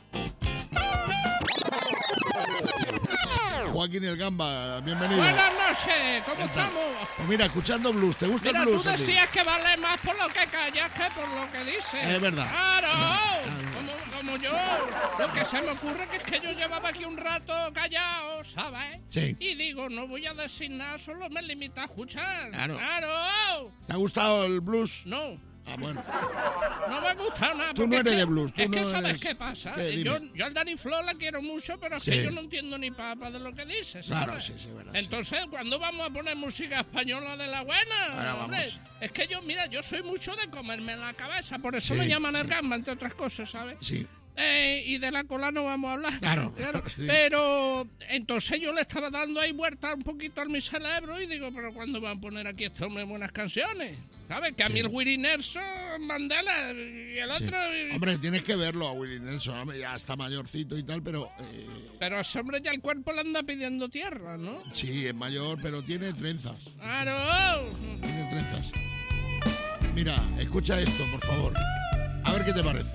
Joaquín el Gamba, bienvenido. Buenas noches, ¿cómo ¿Qué tal? estamos? Pues mira, escuchando blues, ¿te gusta Mira, el tú blues? a ti? decías que vale más por lo que callas que por lo que dices. Es verdad. Claro, como yo. Lo que se me ocurre que es que yo llevaba aquí un rato callado, ¿sabes? Sí. Y digo, no voy a decir nada, solo me limito a escuchar. Claro. Claro. ¿Te ha gustado el blues? No. Ah, bueno. No me ha gustado nada. Tú porque no eres es que- de blues, tú es que no ¿sabes eres- qué pasa? ¿Qué? Dime. Yo al Danny Flow la quiero mucho, pero es Sí. que yo no entiendo ni papa de lo que dice, ¿sabes? Claro, sí, sí, verdad. sí. Entonces, ¿cuándo vamos a poner música española de la buena? Ahora hombre? vamos. Es que yo, mira, yo soy mucho de comerme la cabeza, por eso Sí, me llaman el sí. gamba, entre otras cosas, ¿sabes? Sí, Y de la cola no vamos a hablar. Claro, sí. Pero entonces yo le estaba dando ahí vuelta un poquito a mi cerebro y digo, pero ¿cuándo van a poner aquí este hombre buenas canciones? ¿Sabes? Que a mí el Willie Nelson, Mandela y el sí. otro... Hombre, tienes que verlo a Willie Nelson. Hombre, ya está mayorcito y tal, pero Pero a ese hombre ya el cuerpo le anda pidiendo tierra, ¿no? Sí, es mayor, pero tiene trenzas. ¡Claro! Tiene trenzas. Mira, escucha esto, por favor. A ver qué te parece.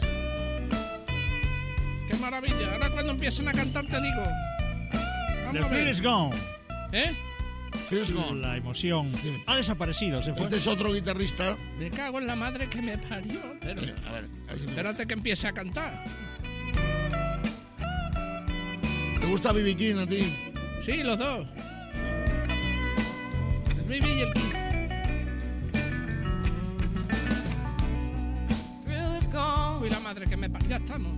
¡Qué maravilla! Ahora cuando empiecen a cantar te digo. The Vamos a Fear ver. is gone. ¿Eh? Feels gone. La emoción ha desaparecido, se fue. Este es otro guitarrista. Me cago en la madre que me parió. Pero, A ver si te espérate que empiece a cantar. ¿Te gusta B.B. King a ti? Sí, los dos. El Bibi y el King. Uy, la madre que me parió. Ya estamos.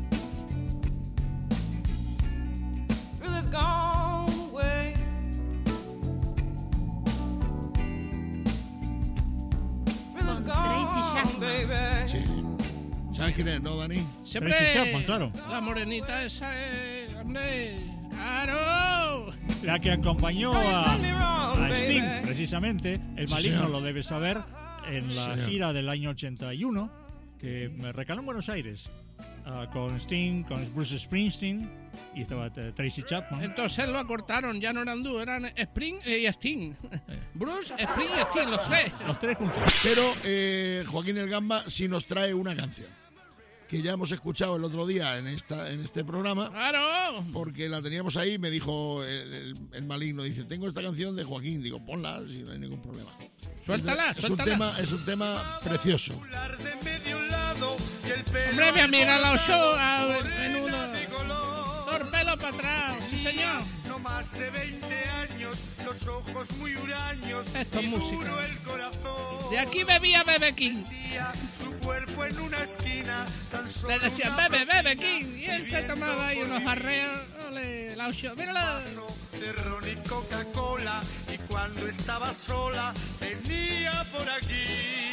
Tracy Chapman. Sí. ¿Sabes quién es, no, Dani? Siempre Tracy Chapman, claro. La morenita esa es... ¡Hombre! ¡Claro! La que acompañó a Sting, precisamente. El Sí, Maligno señor. lo debe saber en la Señor. gira del año 81, que me recaló en Buenos Aires, con Sting, con Bruce Springsteen, y estaba Tracy Chapman. Entonces lo acortaron, ya no eran dúos, eran Spring y Sting. Bruce, Spring y Sting, los tres. Los tres juntos. Pero Joaquín el Gamba sí nos trae una canción que ya hemos escuchado el otro día en este programa. ¡Claro! Porque la teníamos ahí, me dijo el Maligno, dice, tengo esta canción de Joaquín. Digo, ponla, si no hay ningún problema. Suéltala, suéltala. Es un tema precioso. Hombre, mi amiga la Ochoa, menudo. Torpelo para atrás, sí señor. No más de 20 años, los ojos muy huraños. Esto es y música. puro el corazón. De aquí bebía Bebe King. Su cuerpo en una esquina, tan solo Le decían, una bebe, Bebe King. Y él se tomaba ahí unos arreos. Ole, la Ochoa, mírala. de ron y Coca-Cola. Y cuando estaba sola, venía por aquí.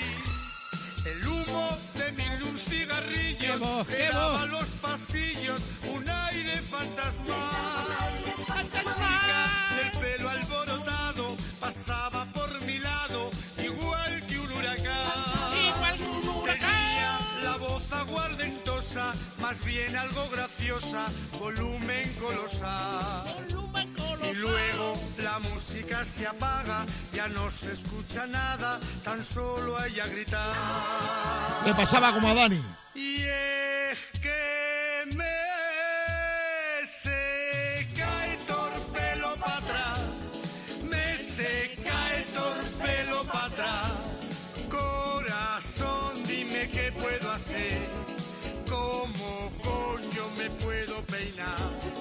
El humo de mil cigarrillos ¡Qué voz, qué le daba a voz! los pasillos un aire fantasmal. ¡Fantasmal! La chica del pelo alborotado pasaba por mi lado igual que un huracán. Igual que un huracán. Tenía la voz aguardentosa, más bien algo graciosa, volumen colosal. Volumen colosal. Y luego la música se apaga, ya no se escucha nada, tan solo a ella gritar. Le pasaba como a Dani. Y es que me seca el torpelo para atrás, me seca el torpelo para atrás. Corazón, dime qué puedo hacer, cómo coño me puedo peinar.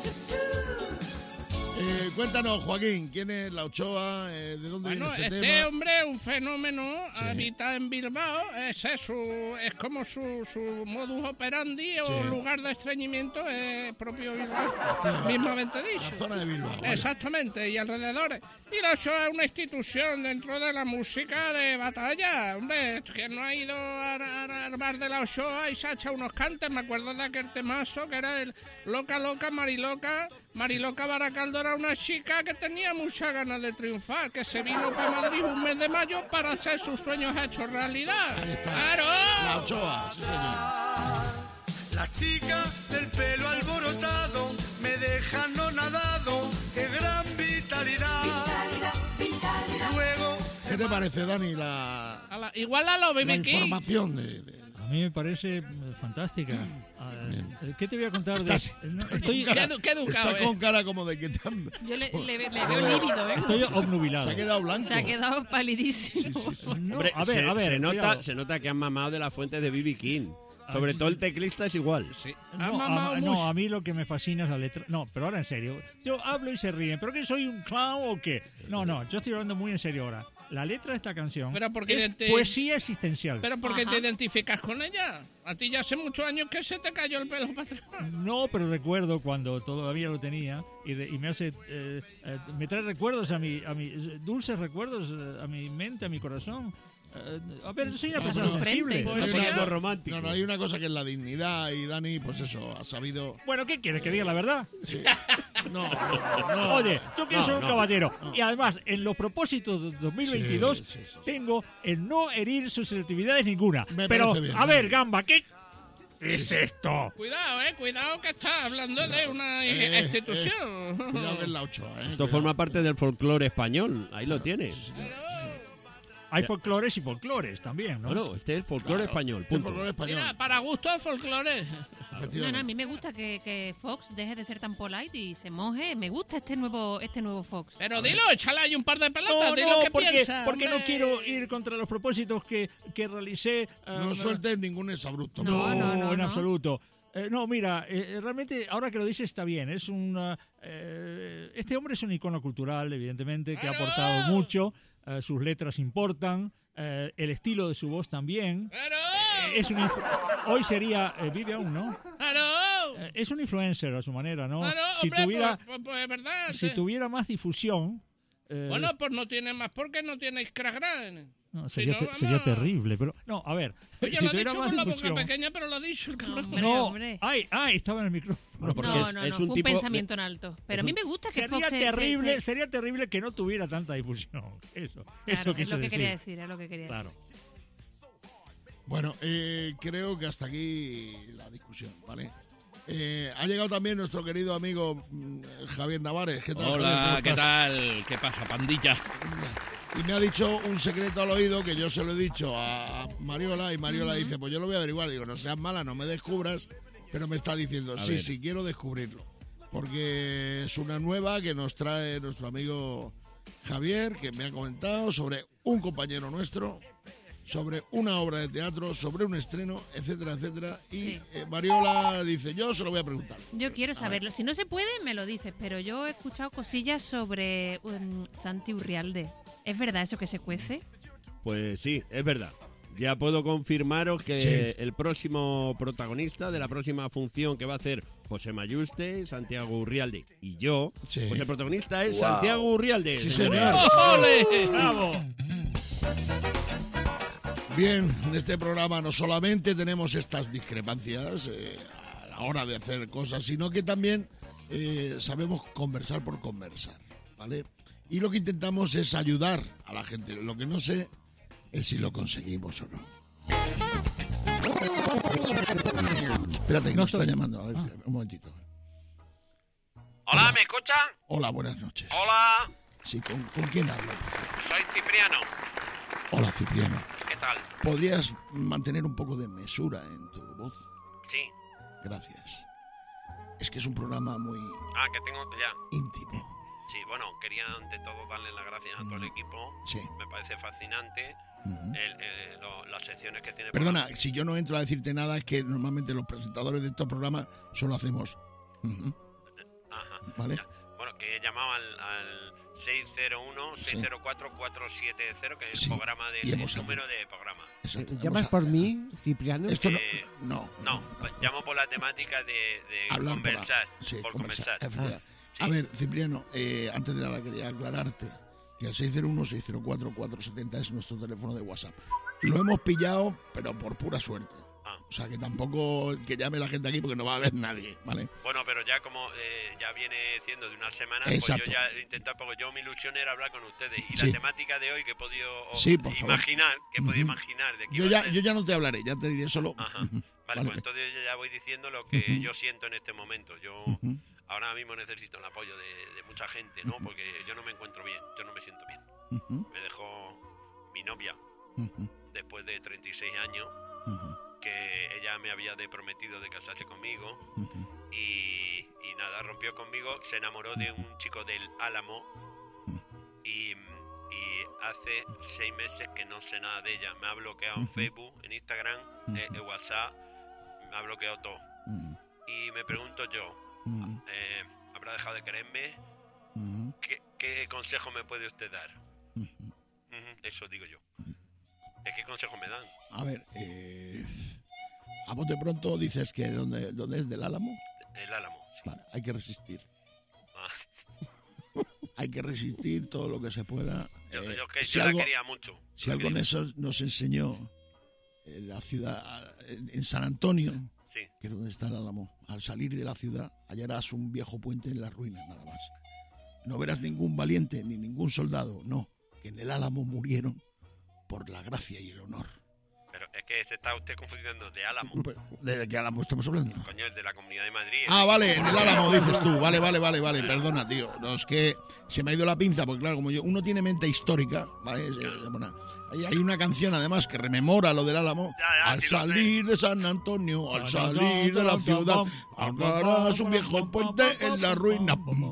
Cuéntanos, Joaquín, ¿quién es la Ochoa? ¿De dónde Bueno, viene este este tema? hombre es un fenómeno, Sí. habita en Bilbao, es como su modus operandi o Sí. lugar de estreñimiento es propio Bilbao, mismamente dicho. La zona de Bilbao. vaya. Exactamente, y alrededores. Y la Ochoa es una institución dentro de la música de batalla. Hombre, que no ha ido al bar de la Ochoa y se ha echado unos cantes. Me acuerdo de aquel temazo que era el Loca, Loca, Mariloca. Mariloca Baracaldo era una chica que tenía muchas ganas de triunfar, que se vino para Madrid un mes de mayo para hacer sus sueños hechos realidad. ¡Claro! La Ochoa, sí, señor. La chica del pelo alborotado me deja anonadado, qué gran vitalidad. Y luego ¿Qué te parece, Dani, Igual a lo la BB King. información de... A mí me parece fantástica. ¿Qué te voy a contar? Estás Estoy, con cara, qué educado, estás con cara como de que te han... Yo le veo lívido, ¿eh? estoy obnubilado. Se ha quedado blanco. Se ha quedado palidísimo. No, Hombre, a ver, cuidado. se nota que han mamado de la fuente de B.B. King. Sobre todo el teclista es igual. Sí. No, a mí lo que me fascina es la letra. No, pero ahora en serio. Yo hablo y se ríen. ¿Pero que soy un clown o qué? No, yo estoy hablando muy en serio ahora. La letra de esta canción Pero porque es poesía existencial. Pero porque te identificas con ella. A ti ya hace muchos años que se te cayó el pelo para atrás. No, pero recuerdo cuando todavía lo tenía y me hace me trae recuerdos a mi dulces recuerdos a mi mente, a mi corazón. A ver, yo soy una persona sensible. No, hay una cosa que es la dignidad y Dani, pues eso, ha sabido... Bueno, ¿qué quieres? ¿Que diga la verdad? Sí. No. Oye, yo quiero ser un caballero. Y además, en los propósitos de 2022 tengo el no herir susceptibilidades ninguna. Me Pero, parece bien, a ver, Dani. Gamba, ¿qué es esto? Cuidado que estás hablando de una institución. Cuidado que es la Ochoa, Esto forma parte del folclore español. Ahí lo tienes. Hay folclores y folclores también, ¿no? Bueno, este es folclore español. Punto. Mira, para gusto el folclore. No, a mí me gusta que Fox deje de ser tan polite y se moje. Me gusta este nuevo Fox. Pero dilo, échale ahí un par de pelotas, dilo no, que porque, piensa. porque no hombre. quiero ir contra los propósitos que realicé. No sueltes ningún exabrupto. No, en absoluto. No, mira, realmente ahora que lo dices está bien. Es este hombre es un icono cultural, evidentemente, que ha aportado mucho. Sus letras importan, el estilo de su voz también. Es hoy sería, vive aún, ¿no? Es un influencer a su manera, ¿no? Si hombre, tuviera, pues verdad. si tuviera más difusión. Bueno, pues no tiene más porque no tiene Instagram. No, sería terrible, pero no, a ver, Oye, si lo ha tuviera dicho más con la difusión. boca pequeña, pero lo ha dicho el cabrón. No, estaba en el micrófono. Bueno, porque No, es fue un un tipo pensamiento en alto. Pero a mí me gusta que Fox sería terrible que no tuviera tanta difusión. Eso es lo que decir. quería decir, es lo que quería decir. Claro. Bueno, creo que hasta aquí la discusión, ¿vale? Ha llegado también nuestro querido amigo Javier Navares. ¿Qué tal, Hola, Javier? ¿qué tal? ¿Qué pasa, pandilla? Y me ha dicho un secreto al oído que yo se lo he dicho a Mariola y Mariola dice, pues yo lo voy a averiguar. Digo, no seas mala, no me descubras, pero me está diciendo, sí, quiero descubrirlo. Porque es una nueva que nos trae nuestro amigo Javier, que me ha comentado sobre un compañero nuestro, sobre una obra de teatro, sobre un estreno, etcétera, etcétera. Y Mariola dice, yo se lo voy a preguntar. Yo quiero saberlo. Si no se puede, me lo dices. Pero yo he escuchado cosillas sobre Santi Urrialde. ¿Es verdad eso que se cuece? Pues sí, es verdad. Ya puedo confirmaros que el próximo protagonista de la próxima función que va a hacer José Mayuste, Santiago Urrialde y yo, pues el protagonista es Santiago Urrialde. Sí, señor. ¡Ole! ¡Bravo! Bien, en este programa no solamente tenemos estas discrepancias a la hora de hacer cosas, sino que también sabemos conversar por conversar, ¿vale? Y lo que intentamos es ayudar a la gente. Lo que no sé es si lo conseguimos o no. Espérate, que nos está llamando. A ver, un momentito. Hola, ¿me escuchan? Hola, buenas noches. Hola, Sí, ¿con quién hablo, por favor? soy Cipriano. Hola, Cipriano. ¿Qué tal? ¿Podrías mantener un poco de mesura en tu voz? Sí. Gracias. Es que es un programa muy Que tengo ya. íntimo. Sí, bueno, quería ante todo darle las gracias a todo el equipo. Sí. Me parece fascinante las secciones que tiene. Perdona, si yo no entro a decirte nada, es que normalmente los presentadores de estos programas solo hacemos... Ajá. ¿Vale? Ya. Bueno, que he llamado al 601-604-470, que es el programa y el hemos número de programa. Exacto. ¿Llamas por mí, Cipriano? Esto no. No, llamo por la temática de Hablar conversar. por conversar. efectivamente. A ver, Cipriano, antes de nada quería aclararte que el 601-604-470 es nuestro teléfono de WhatsApp. Lo hemos pillado, pero por pura suerte. O sea, que tampoco que llame la gente aquí porque no va a haber nadie, ¿vale? Bueno, pero ya como ya viene siendo de una semana, Exacto. pues yo ya he intentado, porque yo mi ilusión era hablar con ustedes. Y Sí. la temática de hoy que he podido Por favor. imaginar, de que Yo ya no te hablaré, ya te diré solo... Ajá. Vale, pues entonces yo ya voy diciendo lo que yo siento en este momento. Yo ahora mismo necesito el apoyo de mucha gente, ¿no? Porque yo no me encuentro bien, yo no me siento bien. Me dejó mi novia después de 36 años, que ella me había prometido de casarse conmigo y nada, rompió conmigo, se enamoró de un chico del Álamo y hace 6 meses que no sé nada de ella. Me ha bloqueado en Facebook, en Instagram, en WhatsApp, me ha bloqueado todo. Y me pregunto yo, ¿habrá dejado de quererme? ¿Qué consejo me puede usted dar? Eso digo yo. ¿Qué consejo me dan? A ver, a bote pronto dices que ¿dónde es? ¿Del Álamo? El Álamo, sí. Vale, hay que resistir. Hay que resistir todo lo que se pueda. Yo la quería mucho. Si algo en eso nos enseñó la ciudad, en San Antonio, que es donde está el Álamo, al salir de la ciudad hallarás un viejo puente en las ruinas, nada más. No verás ningún valiente ni ningún soldado, no, que en el Álamo murieron por la gracia y el honor. Pero es que se está usted confundiendo de Álamo. ¿De qué Álamo estamos hablando? Coño, el de la Comunidad de Madrid. Ah, vale, en el Álamo dices tú. Vale, perdona, tío. No, es que se me ha ido la pinza, porque claro, como uno tiene mente histórica, ¿vale? Hay una canción además que rememora lo del Álamo. Al salir de San Antonio, al salir de la ciudad, Alcaraz, un viejo puente en la ruina.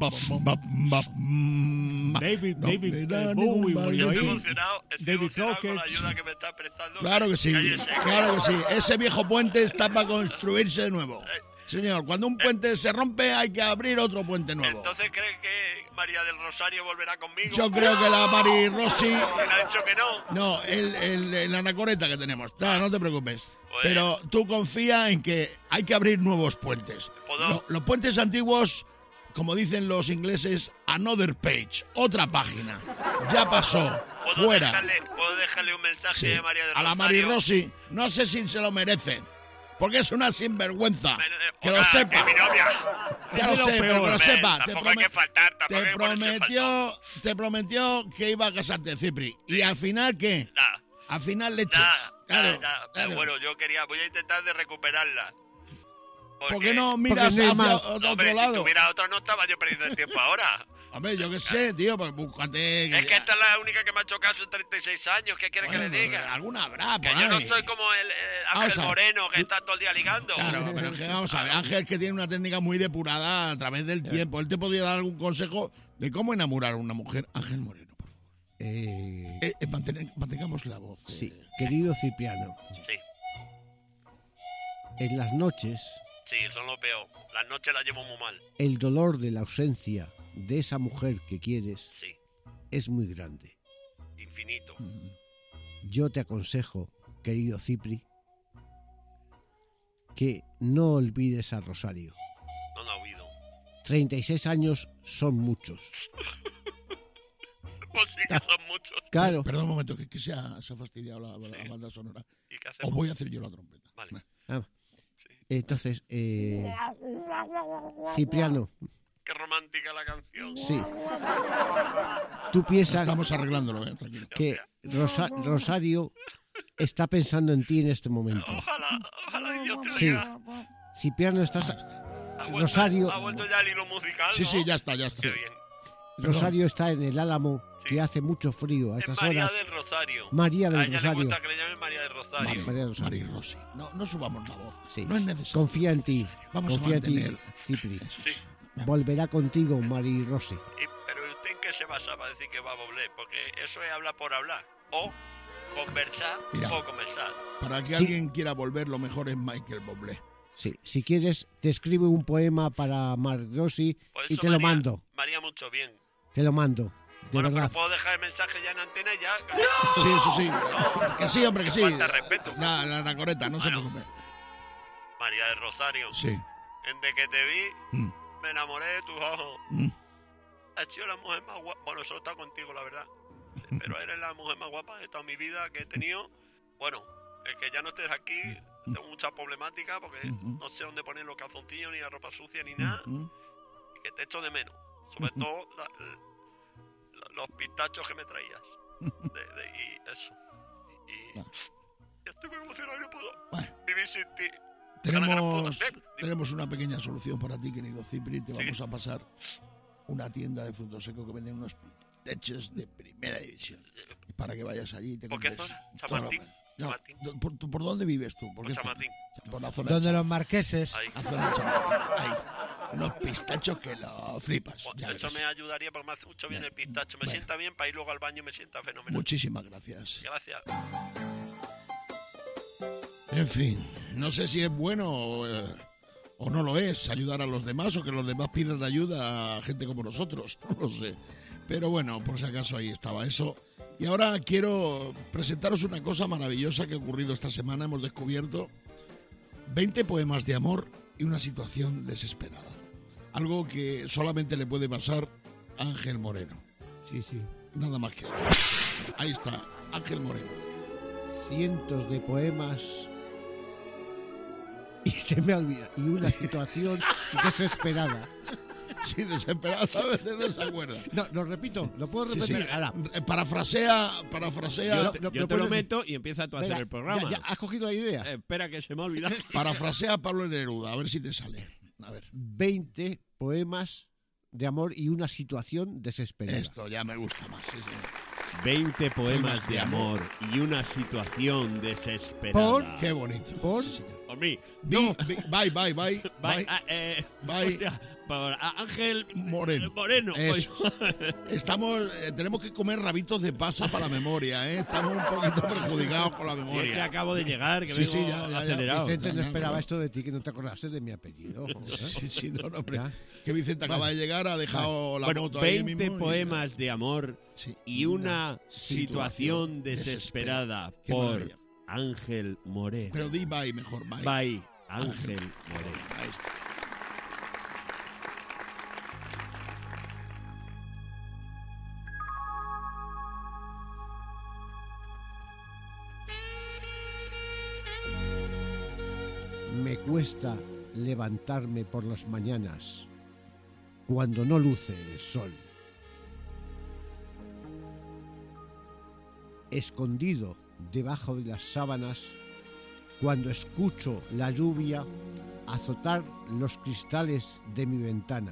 David Estoy emocionado con la ayuda que me está prestando. Claro que sí, claro que sí. Ese viejo puente está para construirse de nuevo. Señor, cuando un puente se rompe hay que abrir otro puente nuevo. ¿Entonces cree que María del Rosario volverá conmigo? Yo creo que la Mari Rossi... ¿Me ha dicho que no? No, el anacoreta que tenemos. No te preocupes. Pero tú confía en que hay que abrir nuevos puentes. Los puentes antiguos, como dicen los ingleses, another page, otra página. Ya pasó, fuera. ¿Puedo dejarle un mensaje de María del Rosario? A la Mari Rossi, no sé si se lo merece. Porque es una sinvergüenza. Que lo sepa. Mi novia. Ya lo sé, pero que lo sepa. Tampoco hay que faltar. Te prometió que iba a casarte, Cipri. ¿Y al final qué? Nada. Al final leches. Claro. Pero bueno, voy a intentar de recuperarla. ¿Por qué no miras hacia otro lado? Si tuviera otra no estaba yo perdiendo el tiempo ahora. Hombre, yo qué sé, tío, pues búscate... Es que esta es la única que me ha hecho caso en 36 años. ¿Qué quieres que le diga? Alguna habrá, que yo no soy como el Ángel Moreno, que está todo el día ligando. Claro, pero es que vamos a ver, Ángel que tiene una técnica muy depurada a través del tiempo. Él te podría dar algún consejo de cómo enamorar a una mujer. Ángel Moreno, por favor. Mantengamos la voz. Sí, querido Cipriano. Sí. En las noches... Sí, son lo peor. Las noches las llevo muy mal. El dolor de la ausencia de esa mujer que quieres es muy grande. Infinito. Yo te aconsejo, querido Cipri, que no olvides a Rosario. No la olvido. 36 años son muchos. Pues sí que son muchos. Claro. Perdón un momento, que se ha fastidiado la banda sonora. ¿Y qué hacemos? Os voy a hacer yo la trompeta. Vale. Entonces, Cipriano. Qué romántica la canción. Sí. Tú piensas... Estamos arreglándolo, tranquilo. Que Rosario está pensando en ti en este momento. Ojalá Dios te Sí. Cipriano, estás... Rosario... ¿Ha vuelto ya el hilo musical? Sí, sí, ya está. Qué bien. Rosario está en el Álamo, que hace mucho frío a estas María horas. del Rosario. María del A ella Rosario. le gusta que le llamen María del Rosario. María del Rosario. Mari Rossi. No subamos la voz. Sí. No es necesario. Confía en ti. Vamos a Confía en ti, mantener. Cipri. Sí. Volverá contigo, Mari Rossi. Pero ¿usted en qué se basa para decir que va a volver? Porque eso es hablar por hablar. O conversar o conversar. Para que alguien quiera volver, lo mejor es Michael Bublé. Sí. Si quieres, te escribo un poema para Mari Rossi Pues y eso te lo mando. Me haría mucho bien. Te lo mando. De Bueno, verdad. pero puedo dejar el mensaje ya en antena y ya. Sí, eso sí. Que sí, hombre, que sí. Falta respeto. La anacoreta, no se preocupe. María del Rosario. Sí. Desde que te vi, me enamoré de tus ojos. Has sido la mujer más guapa. Bueno, solo he estado contigo, la verdad. Pero eres la mujer más guapa de toda mi vida que he tenido. Bueno, el que ya no estés aquí, tengo mucha problemática porque no sé dónde poner los calzoncillos, ni la ropa sucia, ni nada. Y que te echo de menos. Sobre todo los pistachos que me traías. Y eso. Y estoy muy emocionado y no puedo vivir sin ti. Tenemos una pequeña solución para ti, querido Cipri. Te vamos a pasar una tienda de frutos secos que venden unos pistaches de primera división. Para que vayas allí y te ¿Por qué compres zona? ¿Chamartín? ¿Por dónde vives tú? ¿Por qué Chamartín. Por la zona Donde los marqueses. La zona de Chamartín. Ahí. Unos pistachos que lo flipas. Ya Eso verás. me ayudaría porque me hace mucho bien el pistacho. Me sienta bien para ir luego al baño, me sienta fenomenal. Muchísimas gracias. Gracias. En fin, no sé si es bueno o no lo es ayudar a los demás o que los demás pidan ayuda a gente como nosotros. No lo sé. Pero bueno, por si acaso ahí estaba eso. Y ahora quiero presentaros una cosa maravillosa que ha ocurrido esta semana. Hemos descubierto 20 poemas de amor y una situación desesperada. Algo que solamente le puede pasar a Ángel Moreno. Sí, sí. Nada más que eso. Ahí está, Ángel Moreno. Cientos de poemas y se me olvida. Y una situación desesperada. Sí, desesperado a veces no se acuerda. No, lo repito, lo puedo Sí, repetir. sí. Ahora, Parafrasea. Yo te lo meto y empieza tú a hacer venga, el programa. ya has cogido la idea. Espera que se me ha olvidado. Parafrasea a Pablo Neruda, a ver si te sale. A ver. 20 poemas de amor y una situación desesperada. Esto ya me gusta más, sí, sí. 20 poemas de amor y una situación desesperada. Qué bonito. Por Por mí. Bye. Bye. Hostia, por Ángel Moreno. Eso. Tenemos que comer rabitos de pasa para la memoria, ¿eh? Estamos un poquito perjudicados con la Si memoria. es que acabo de llegar, que vengo ya. acelerado. Vicente no esperaba esto de ti, que no te acordaste de mi apellido. Sí, no, hombre. ¿Ya? Que Vicente acaba de llegar, ha dejado la moto ahí 20 mismo. poemas de amor y una situación desesperada por maravilla. Ángel Moreno. Pero di bye mejor, bye. Bye, Ángel Moreno. Ahí está. Me cuesta levantarme por las mañanas cuando no luce el sol. Escondido debajo de las sábanas cuando escucho la lluvia azotar los cristales de mi ventana.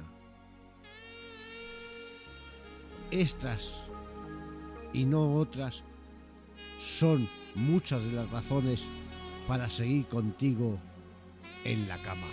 Estas y no otras son muchas de las razones para seguir contigo en la cama.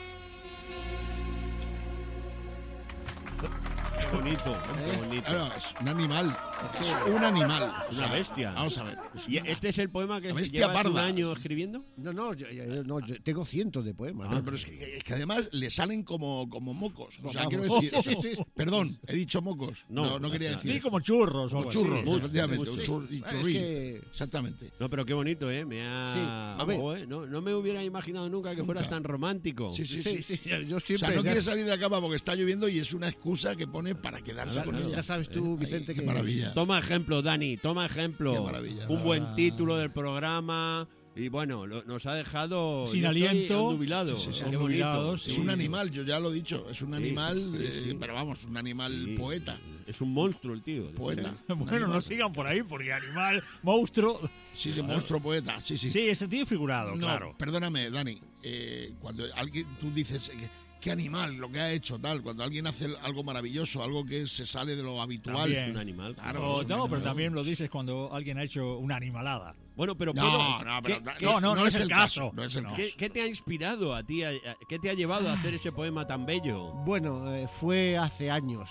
Qué bonito, qué bonito. Claro, es un animal. Es un animal. Es una bestia. Vamos a ver. ¿Y este es el poema que La bestia llevas un parda. año escribiendo? No, yo tengo cientos de poemas. No, pero es que además le salen como mocos. O sea, Vamos. quiero decir... Perdón, he dicho mocos. No quería decir Sí, eso. como churros. Como algo churros, así. efectivamente. mucho. Un churro y Es churrín. que- Exactamente. No, pero qué bonito, ¿eh? Me ha... Sí, a ver. No me hubiera imaginado nunca que fueras tan romántico. Sí. Yo O siempre... sea, no ya- quiere salir de la cama porque está lloviendo y es una excusa que pone para quedarse Claro, con ella. ya sabes tú, Vicente, Qué que... maravilla. Toma ejemplo, Dani, toma ejemplo. Qué maravilla. Un buen título del programa. Y bueno, nos ha dejado... Sin yo estoy aliento. ondubilado. Sí, Qué ondubilado, bonito. sí. Es un animal, yo ya lo he dicho. Es un Sí, animal, sí. pero vamos, un animal Sí. poeta. Es un monstruo el tío. Poeta. Bueno, no sigan por ahí, porque animal, monstruo. Sí, monstruo poeta. Sí. Sí, ese tío figurado, No, claro. perdóname, Dani. Cuando alguien, tú dices, qué animal, lo que ha hecho, tal. Cuando alguien hace algo maravilloso, algo que se sale de lo habitual. También. Es un animal. Claro, No, es un no, pero animal. también lo dices cuando alguien ha hecho una animalada. Bueno, pero No, ¿qué- pero qué- no es el caso. No es el caso. ¿Qué te ha inspirado a ti? ¿Qué te ha llevado a hacer ese poema tan bello? Bueno, fue hace años.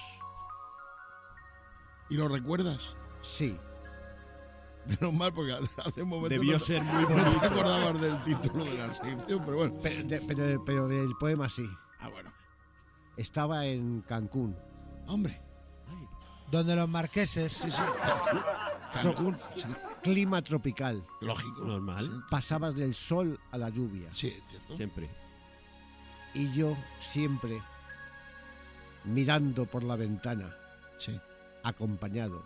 ¿Y lo recuerdas? Sí. Menos mal, porque hace un momento Debió no, ser muy no te bonito. acordabas del título de la sección, pero bueno. Pero del poema sí. Ah, bueno. Estaba en Cancún. Hombre. Donde los marqueses. Sí. Cancún. Sí. Clima tropical. Lógico. Normal. Pasabas del sol a la lluvia. Sí, es cierto. Siempre. Y yo siempre mirando por la ventana. Sí. Acompañado.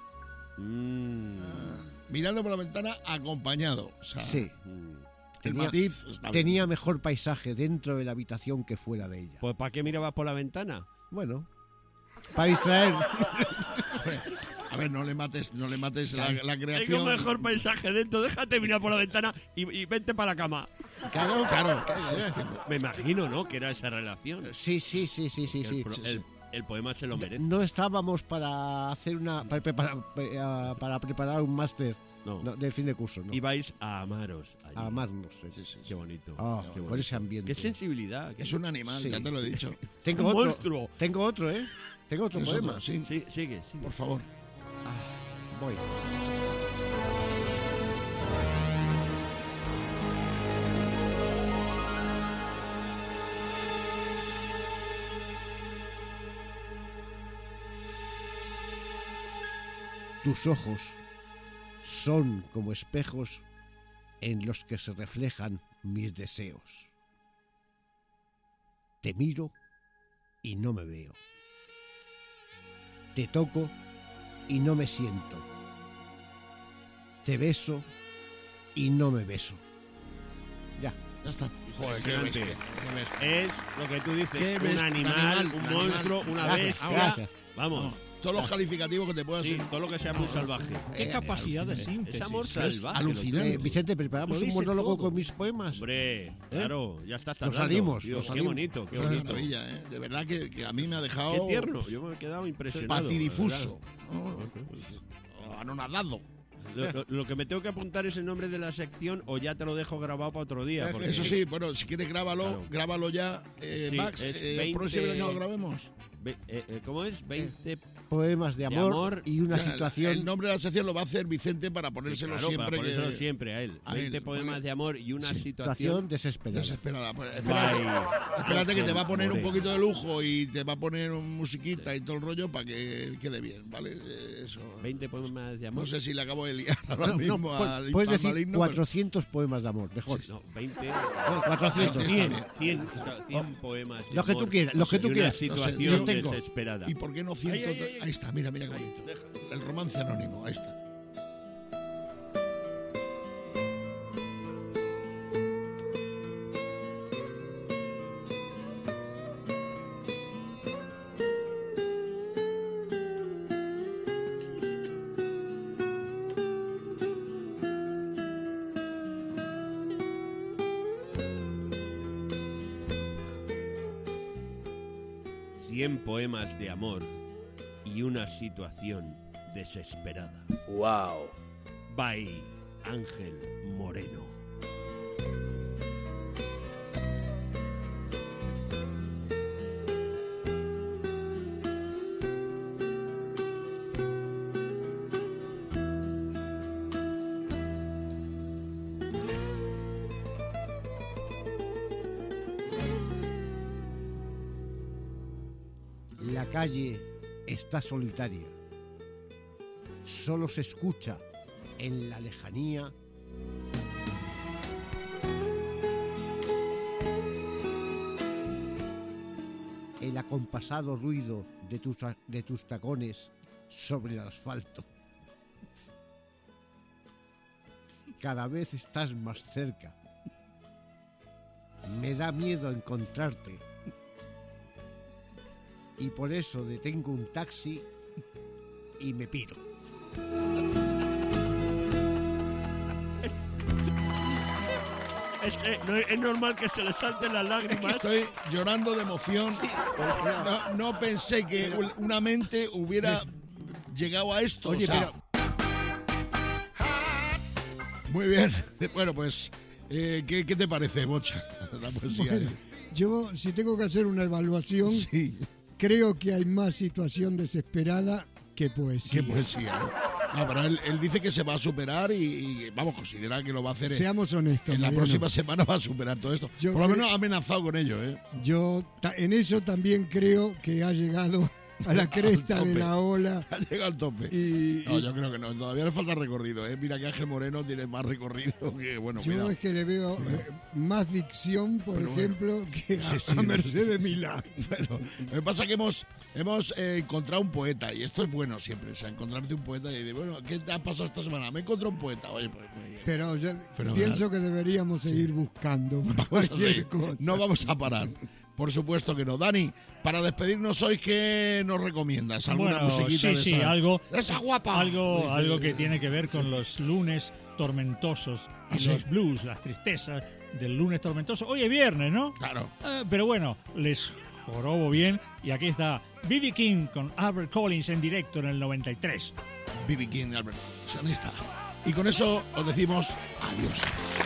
Mirando por la ventana acompañado. O sea, Sí. el matiz está bien. Tenía mejor paisaje dentro de la habitación que fuera de ella. Pues ¿para qué mirabas por la ventana? Bueno, para distraer. A ver, no le mates la Tengo creación. un mejor paisaje dentro, déjate mirar por la ventana y vente para la cama. Claro. Me imagino, ¿no? Que era esa relación. Sí. El poema se lo merece. No estábamos para hacer para preparar un máster No. de fin de curso, ¿no? Ibais a amaros. allí. A amarnos. Qué bonito. Ah, qué bonito. con ese ambiente. Qué sensibilidad. Es un animal, Sí. ya te lo he dicho. Tengo un otro. monstruo. Tengo otro, ¿eh? Tengo otro ¿Tienes poema. otro? Sí. Sí, sigue. Por favor. Voy. Tus ojos son como espejos en los que se reflejan mis deseos. Te miro y no me veo. Te toco y no me siento. Te beso y no me beso. Ya. Ya está. Joder, qué Impresionante. bestia, qué bestia. Es lo que tú dices, Qué un bestia, animal, un animal. monstruo, una Gracias, bestia. gracias. Vamos. Todos los calificativos que te puedas Sí, todo lo que sea muy salvaje. Qué capacidad de síntesis. Es amor Es salvaje. alucinante. Vicente, ¿preparamos Lo un dice monólogo todo. con mis poemas? Hombre, claro, ya estás tardando. salimos, Dios, nos qué salimos. bonito, qué Qué bonito. maravilla, ¿eh? De verdad que a mí me ha dejado... Qué tierno. Yo me he quedado impresionado. Patidifuso. de Anonadado. verdad. Lo que me tengo que apuntar es el nombre de la sección o ya te lo dejo grabado para otro día. Porque Eso sí, bueno, si quieres Claro. grábalo ya, Sí, Max. es ¿El 20 próximo año lo grabemos? ¿Cómo es? 20 Poemas de amor, y una Ya, situación... El nombre de la sección lo va a hacer Vicente para ponérselo Claro, siempre. para ponérselo que... siempre a él. a 20 él, poemas porque- de amor y una situación situación desesperada. Desesperada. Pues, Guay. espérate que te va a poner un Moreno. poquito de lujo y te va a poner musiquita y todo el rollo para que quede bien, ¿vale? Eso. 20 poemas de amor. No sé si le acabo de liar ahora No, mismo no, al puedes decir maligno, 400 poemas de amor, mejor. No, 20. 400. 100 poemas. de Los que tú amor quieras, los que tú y quieras. Una No sé, situación los tengo. desesperada. ¿Y por qué no 100? Ay, ay, ay. Ahí está, mira qué bonito. El romance anónimo, ahí está. Cien poemas de amor y una situación desesperada. Wow. By Ángel Moreno. La calle está solitaria. Solo se escucha en la lejanía el acompasado ruido de tus tacones sobre el asfalto. Cada vez estás más cerca. Me da miedo encontrarte. Y por eso detengo un taxi y me piro. Es normal que se le salten las lágrimas. Estoy llorando de emoción. No pensé que una mente hubiera llegado a esto. Oye, o sea, muy bien. Bueno, pues, ¿qué te parece, Bocha? La poesía. Bueno, yo, si tengo que hacer una evaluación, creo que hay más situación desesperada que poesía. Qué poesía, ¿no? No, pero él dice que se va a superar y vamos, considera que lo va a hacer. Seamos honestos, En la Mariano. próxima semana va a superar todo esto. Yo Por lo creo- menos ha amenazado con ello, ¿eh? Yo en eso también creo que ha llegado a la cresta tope. de la ola. Ha llegado al tope. No, yo creo que no. Todavía le falta recorrido, ¿eh? Mira que Ángel Moreno tiene más recorrido que, bueno, Yo cuidado. es que le veo más dicción, por Pero bueno. ejemplo, que Sí, sí, a Mercedes Milán. Pero lo que pasa es que hemos encontrado un poeta y esto es bueno siempre, o sea, encontrarte un poeta y decir, bueno, ¿qué te ha pasado esta semana? Me encontré un poeta, oye, pues muy bien. Pero yo Fenomenal. pienso que deberíamos seguir buscando Vamos a cualquier seguir. cosa. No vamos a parar. Por supuesto que no. Dani, para despedirnos hoy, ¿qué nos recomiendas? ¿Alguna Bueno, musiquita de sí, esa? algo, ¡Esa guapa! algo que tiene que ver con los lunes tormentosos y ¿Ah, sí? los blues, las tristezas del lunes tormentoso. Hoy es viernes, ¿no? Claro. Pero bueno, les jorobo bien y aquí está B.B. King con Albert Collins en directo en el 93. B.B. King, Albert. Ahí está. Y con eso os decimos adiós.